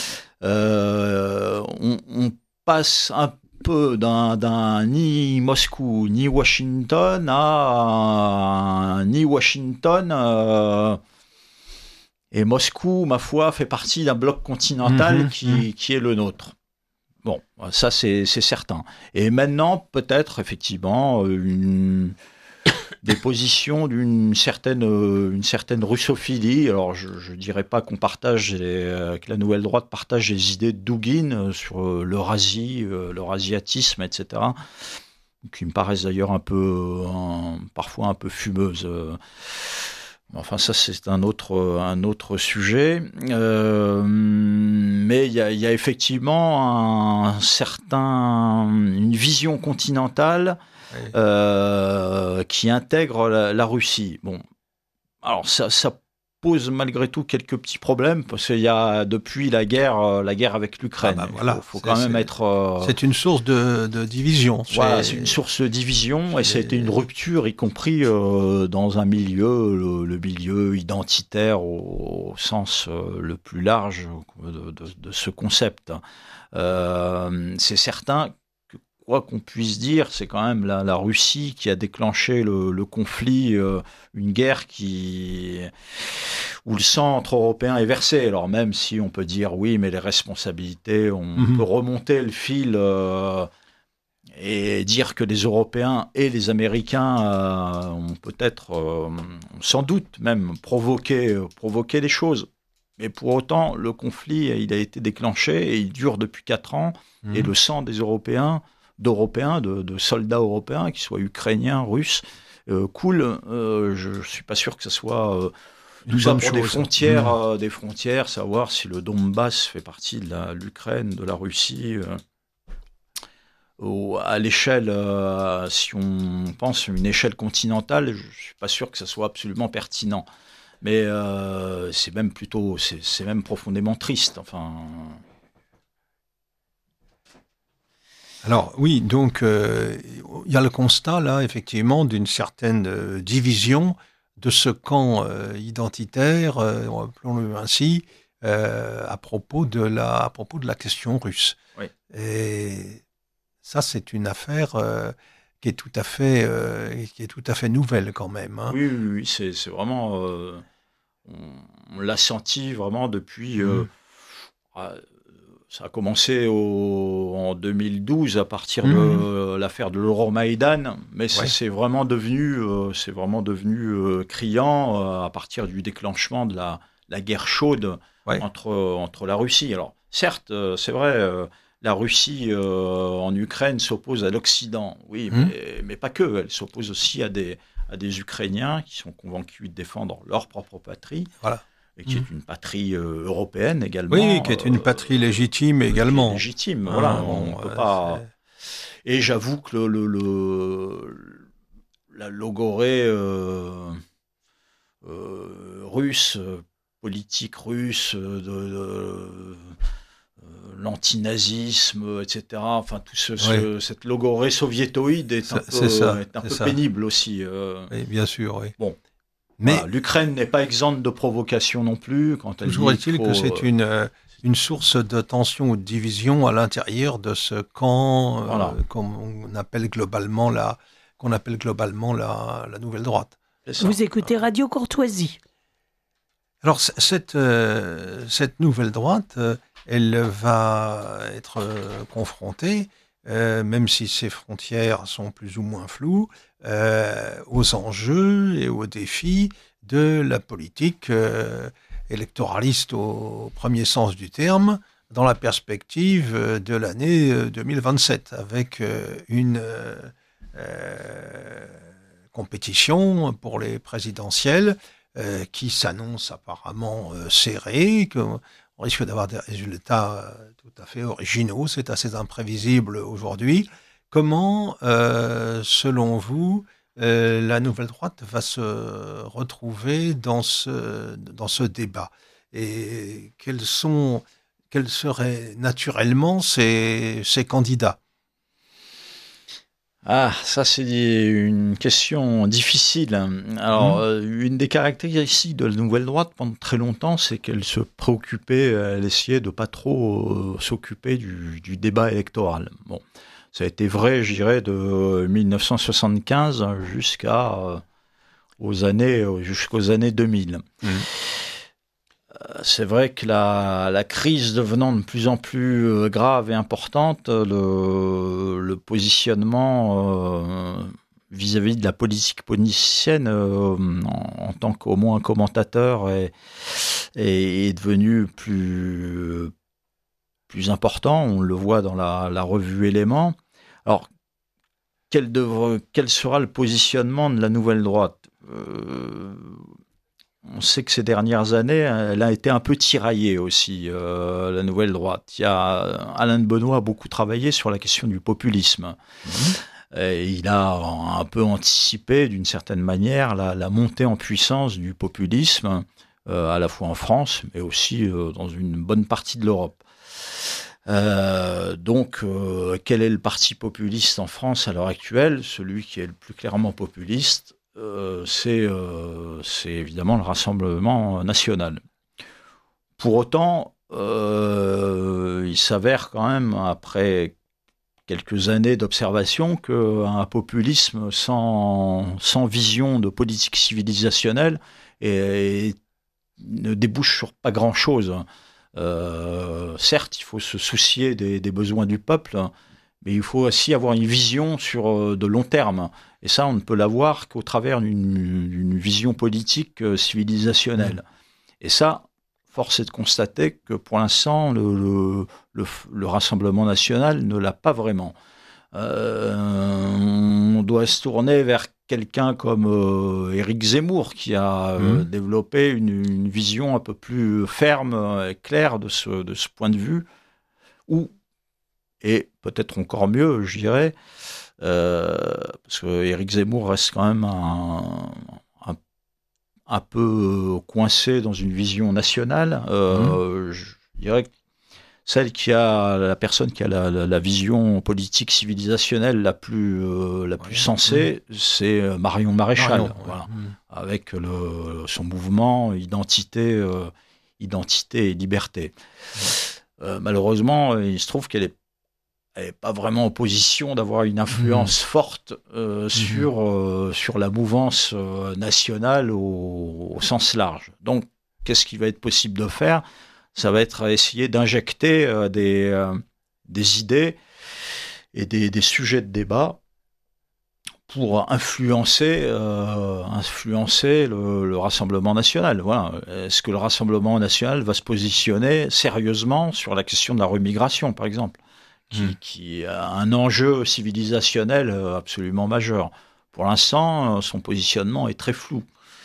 Euh, on, on passe un peu d'un, d'un ni Moscou ni Washington à un, ni Washington euh, et Moscou, ma foi, fait partie d'un bloc continental mmh, qui, mmh. qui est le nôtre. Bon, ça c'est, c'est certain. Et maintenant, peut-être effectivement une des positions d'une certaine, euh, une certaine russophilie. Alors, je ne dirais pas qu'on partage, les, euh, que la Nouvelle Droite partage les idées de Douguine euh, sur euh, l'Eurasie, euh, l'eurasiatisme, et cetera, qui me paraissent d'ailleurs un peu, un, parfois un peu fumeuses. Euh, enfin, ça, c'est un autre, un autre sujet. Euh, mais il y a, y a effectivement un certain, une vision continentale Oui. Euh, qui intègre la, la Russie. Bon, alors ça, ça pose malgré tout quelques petits problèmes parce qu'il y a depuis la guerre, la guerre avec l'Ukraine. Ah bah voilà, il faut, faut quand même c'est, être. Euh, c'est une source de, de division. Voilà, c'est une source de division et ça a été une rupture, y compris euh, dans un milieu, le, le milieu identitaire au, au sens euh, le plus large de, de, de ce concept. Euh, c'est certain. Quoi qu'on puisse dire, c'est quand même la, la Russie qui a déclenché le, le conflit, euh, une guerre qui, où le sang entre Européens est versé. Alors même si on peut dire oui, mais les responsabilités, on mm-hmm. peut remonter le fil euh, et dire que les Européens et les Américains euh, ont peut-être, euh, sans doute même provoqué, provoqué des choses. Mais pour autant, le conflit, il a été déclenché et il dure depuis quatre ans. Mm-hmm. Et le sang des Européens d'Européens, de, de soldats européens, qu'ils soient ukrainiens, russes, euh, cool. Euh, je ne suis pas sûr que ce soit euh, tout ça pour chose. des frontières, mmh. euh, des frontières, savoir si le Donbass fait partie de la, l'Ukraine, de la Russie. Euh, au, à l'échelle, euh, si on pense à une échelle continentale, je ne suis pas sûr que ce soit absolument pertinent. Mais euh, c'est même plutôt, c'est, c'est même profondément triste. Enfin. Alors oui, donc euh, il y a le constat là, effectivement, d'une certaine euh, division de ce camp euh, identitaire, euh, appelons-le ainsi, euh, à propos de la, à propos de la question russe. Oui. Et ça, c'est une affaire euh, qui est tout à fait, euh, qui est tout à fait nouvelle quand même. Hein. Oui, oui, oui, c'est, c'est vraiment, euh, on, on l'a senti vraiment depuis. Mmh. Euh, euh, Ça a commencé au, en deux mille douze à partir de mmh. l'affaire de l'Euromaïdan, mais ouais. c'est vraiment devenu, euh, c'est vraiment devenu euh, criant euh, à partir du déclenchement de la, la guerre chaude ouais. entre, entre la Russie. Alors certes, euh, c'est vrai, euh, la Russie euh, en Ukraine s'oppose à l'Occident, oui, mmh. mais, mais pas que. Elle s'oppose aussi à des, à des Ukrainiens qui sont convaincus de défendre leur propre patrie. Voilà. Et qui mmh. est une patrie euh, européenne également. Oui, qui est une patrie légitime euh, également. Légitime, ah, voilà. Bon, on peut euh, pas. C'est... Et j'avoue que le, le, le la logorée euh, euh, russe, politique russe, de, de, de l'antinazisme, et cetera. Enfin, tout ce, ce, oui. cette logorée soviétoïde est un peu, c'est ça, est un c'est peu ça. pénible aussi. Euh... Oui, bien sûr, oui. Bon. Mais voilà, l'Ukraine n'est pas exempte de provocation non plus. Quand elle toujours dit est-il faut, que c'est une, euh, une source de tension ou de division à l'intérieur de ce camp voilà. euh, qu'on appelle globalement la, qu'on appelle globalement la, la nouvelle droite. Vous écoutez Radio Courtoisie. Alors, cette, euh, cette nouvelle droite, euh, elle va être euh, confrontée, euh, même si ses frontières sont plus ou moins floues, euh, aux enjeux et aux défis de la politique euh, électoraliste au premier sens du terme, dans la perspective de l'année deux mille vingt-sept, avec euh, une euh, euh, compétition pour les présidentielles euh, qui s'annonce apparemment euh, serrée, qu'on risque d'avoir des résultats euh, tout à fait originaux, c'est assez imprévisible aujourd'hui. Comment, euh, selon vous, euh, la nouvelle droite va se retrouver dans ce, dans ce débat? Et quels sont, quels seraient naturellement ces, ces candidats? Ah, ça c'est une question difficile. Alors, Mmh. euh, une des caractéristiques de la nouvelle droite pendant très longtemps, c'est qu'elle se préoccupait, elle essayait de pas trop euh, s'occuper du, du débat électoral. Bon, ça a été vrai, je dirais, de mille neuf cent soixante-quinze jusqu'à euh, aux années jusqu'aux années deux mille. Mmh. C'est vrai que la, la crise devenant de plus en plus grave et importante, le, le positionnement euh, vis-à-vis de la politique politicienne, euh, en, en tant qu'au moins commentateur, est, est, est devenu plus, plus important. On le voit dans la, la revue Éléments. Alors, quel, devra, quel sera le positionnement de la nouvelle droite ? euh, On sait que ces dernières années, elle a été un peu tiraillée aussi, euh, la nouvelle droite. Il y a, Alain de Benoît a beaucoup travaillé sur la question du populisme. Mmh. Et il a un peu anticipé, d'une certaine manière, la, la montée en puissance du populisme, euh, à la fois en France, mais aussi euh, dans une bonne partie de l'Europe. Euh, donc, euh, quel est le parti populiste en France à l'heure actuelle ? Celui qui est le plus clairement populiste, Euh, c'est, euh, c'est évidemment le Rassemblement national. Pour autant, euh, il s'avère quand même, après quelques années d'observation, qu'un populisme sans, sans vision de politique civilisationnelle et, et ne débouche sur pas grand-chose. Euh, certes, il faut se soucier des, des besoins du peuple, mais il faut aussi avoir une vision sur de long terme. Et ça, on ne peut l'avoir qu'au travers d'une, d'une vision politique euh, civilisationnelle. Et ça, force est de constater que pour l'instant, le, le, le, le Rassemblement national ne l'a pas vraiment. Euh, on doit se tourner vers quelqu'un comme euh, Éric Zemmour, qui a euh, mmh. développé une, une vision un peu plus ferme et claire de ce, de ce point de vue, où, et peut-être encore mieux, je dirais, Euh, parce que Éric Zemmour reste quand même un, un, un peu coincé dans une vision nationale. Euh, mmh. Je dirais que celle qui a, la personne qui a la, la, la vision politique civilisationnelle la plus, euh, la plus ouais, sensée, mmh. c'est Marion Maréchal, Marion, voilà, ouais. mmh. avec le, son mouvement Identité, euh, Identité et Liberté. Mmh. Euh, malheureusement, il se trouve qu'elle est elle n'est pas vraiment en position d'avoir une influence mmh. forte euh, mmh. sur, euh, sur la mouvance euh, nationale au, au sens large. Donc, qu'est-ce qu'il va être possible de faire ? Ça va être essayer d'injecter euh, des, euh, des idées et des, des sujets de débat pour influencer, euh, influencer le, le Rassemblement national. Voilà. Est-ce que le Rassemblement national va se positionner sérieusement sur la question de la remigration, par exemple ? Qui, mmh. qui a un enjeu civilisationnel absolument majeur. Pour l'instant, son positionnement est très flou.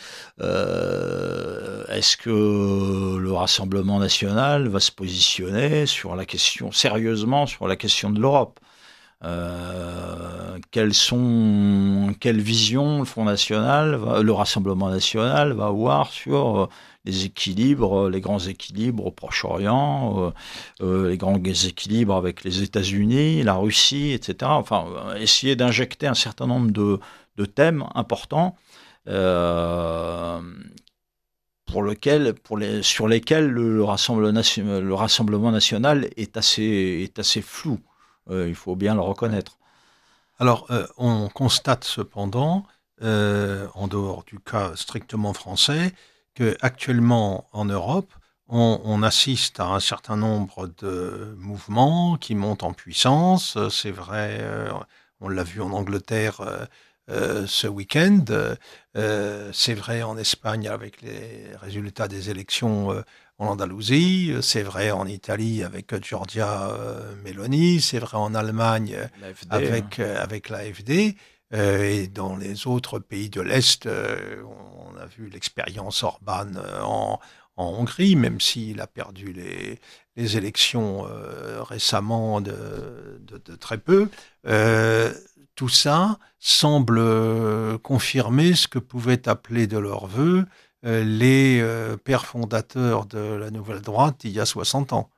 Euh, est-ce que le Rassemblement national va se positionner sur la question, sérieusement sur la question de l'Europe ? euh, quelles sont, quelle vision le Front national, va, le Rassemblement national va avoir sur les équilibres, les grands équilibres au Proche-Orient, euh, euh, les grands équilibres avec les États-Unis, la Russie, et cetera. Enfin, essayer d'injecter un certain nombre de, de thèmes importants euh, pour lequel, pour les, sur lesquels le, le, Rassemblement, le Rassemblement national est assez, est assez flou. Euh, il faut bien le reconnaître. Alors, euh, on constate cependant, euh, en dehors du cas strictement français, qu'actuellement en Europe, on, on assiste à un certain nombre de mouvements qui montent en puissance. C'est vrai, euh, on l'a vu en Angleterre euh, euh, ce week-end. Euh, c'est vrai en Espagne avec les résultats des élections euh, en Andalousie. C'est vrai en Italie avec Giorgia euh, Meloni. C'est vrai en Allemagne L'A F D, avec, hein. euh, avec l'A F D. Euh, et dans les autres pays de l'Est, euh, on a vu l'expérience Orban euh, en, en Hongrie, même s'il a perdu les, les élections euh, récemment de, de, de très peu. Euh, tout ça semble euh, confirmer ce que pouvaient appeler de leur vœu euh, les euh, pères fondateurs de la Nouvelle Droite il y a soixante ans.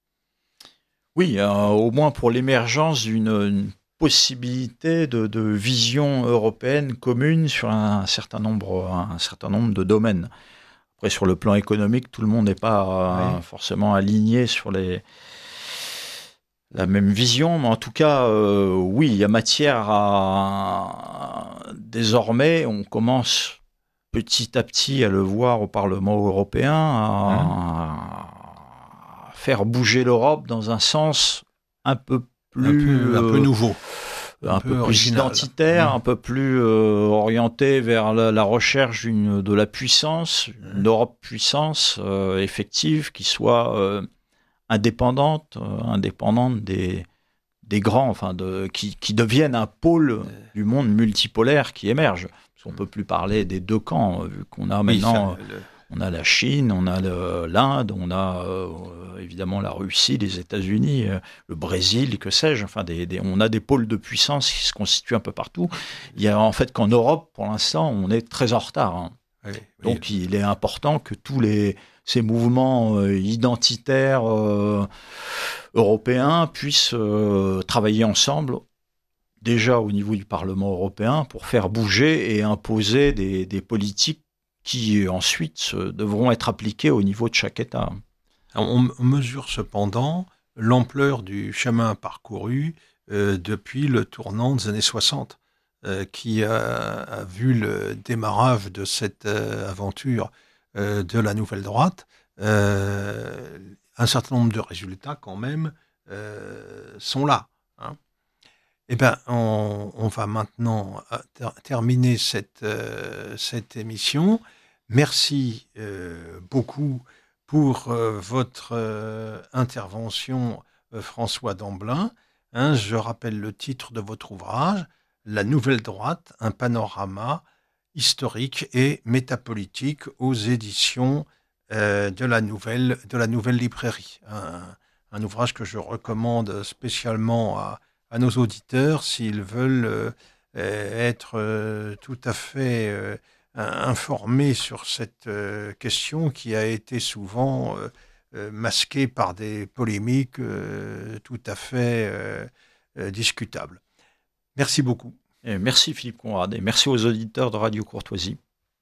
Oui, euh, au moins pour l'émergence d'une une possibilité de, de vision européenne commune sur un certain nombre, un certain nombre de domaines. Après, sur le plan économique, tout le monde n'est pas euh, Oui. forcément aligné sur les, la même vision, mais en tout cas, euh, oui, il y a matière à... Désormais, on commence petit à petit à le voir au Parlement européen, à faire bouger l'Europe dans un sens un peu plus... Un peu, un peu euh, nouveau. un, un peu, peu plus original. identitaire, Mmh. un peu plus euh, orienté vers la, la recherche d'une, de la puissance, une Mmh. Europe puissance euh, effective qui soit euh, indépendante, euh, indépendante des, des grands, enfin de, qui, qui devienne un pôle Euh. du monde multipolaire qui émerge. Parce qu'on ne peut plus parler des deux camps, vu qu'on a Oui, maintenant... ça, le- On a la Chine, on a le, l'Inde, on a euh, évidemment la Russie, les États-Unis, euh, le Brésil, que sais-je. Enfin, des, des, on a des pôles de puissance qui se constituent un peu partout. Il y a en fait qu'en Europe, pour l'instant, on est très en retard. Hein. oui, oui. Donc, il est important que tous les, ces mouvements euh, identitaires euh, européens puissent euh, travailler ensemble, déjà au niveau du Parlement européen, pour faire bouger et imposer des, des politiques qui ensuite devront être appliquées au niveau de chaque État. On, on mesure cependant l'ampleur du chemin parcouru euh, depuis le tournant des années soixante, euh, qui a, a vu le démarrage de cette euh, aventure euh, de la Nouvelle Droite. Euh, un certain nombre de résultats, quand même, euh, sont là. Hein. Eh bien, on, on va maintenant ter- terminer cette, euh, cette émission. Merci euh, beaucoup pour euh, votre euh, intervention, euh, François Damblin. Hein, je rappelle le titre de votre ouvrage, La Nouvelle Droite, un panorama historique et métapolitique aux éditions euh, de, la nouvelle, de la Nouvelle Librairie. Un, un ouvrage que je recommande spécialement à, à nos auditeurs s'ils veulent euh, être euh, tout à fait... Euh, informé sur cette euh, question qui a été souvent euh, euh, masquée par des polémiques euh, tout à fait euh, euh, discutables. Merci beaucoup. Et merci Philippe Conrad et merci aux auditeurs de Radio Courtoisie.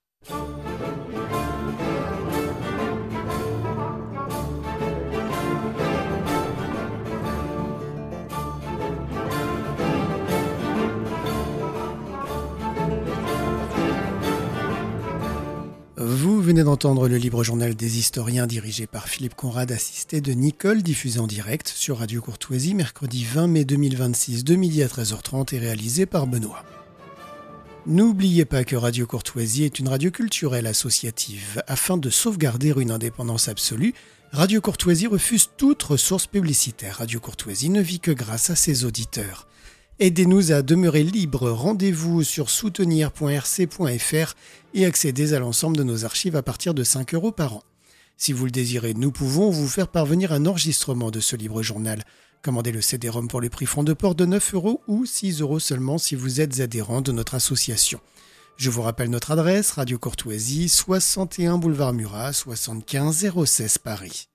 Vous venez d'entendre le libre journal des historiens dirigé par Philippe Conrad, assisté de Nicole, diffusé en direct sur Radio Courtoisie, mercredi vingt mai deux mille vingt-six, de midi à treize heures trente et réalisé par Benoît. N'oubliez pas que Radio Courtoisie est une radio culturelle associative. Afin de sauvegarder une indépendance absolue, Radio Courtoisie refuse toute ressource publicitaire. Radio Courtoisie ne vit que grâce à ses auditeurs. Aidez-nous à demeurer libres. Rendez-vous sur soutenir point r c point f r et accédez à l'ensemble de nos archives à partir de cinq euros par an. Si vous le désirez, nous pouvons vous faire parvenir un enregistrement de ce libre journal. Commandez le C D-ROM pour le prix franc de port de neuf euros ou six euros seulement si vous êtes adhérent de notre association. Je vous rappelle notre adresse, Radio Courtoisie, soixante et un boulevard Murat, soixante-quinze zéro seize Paris.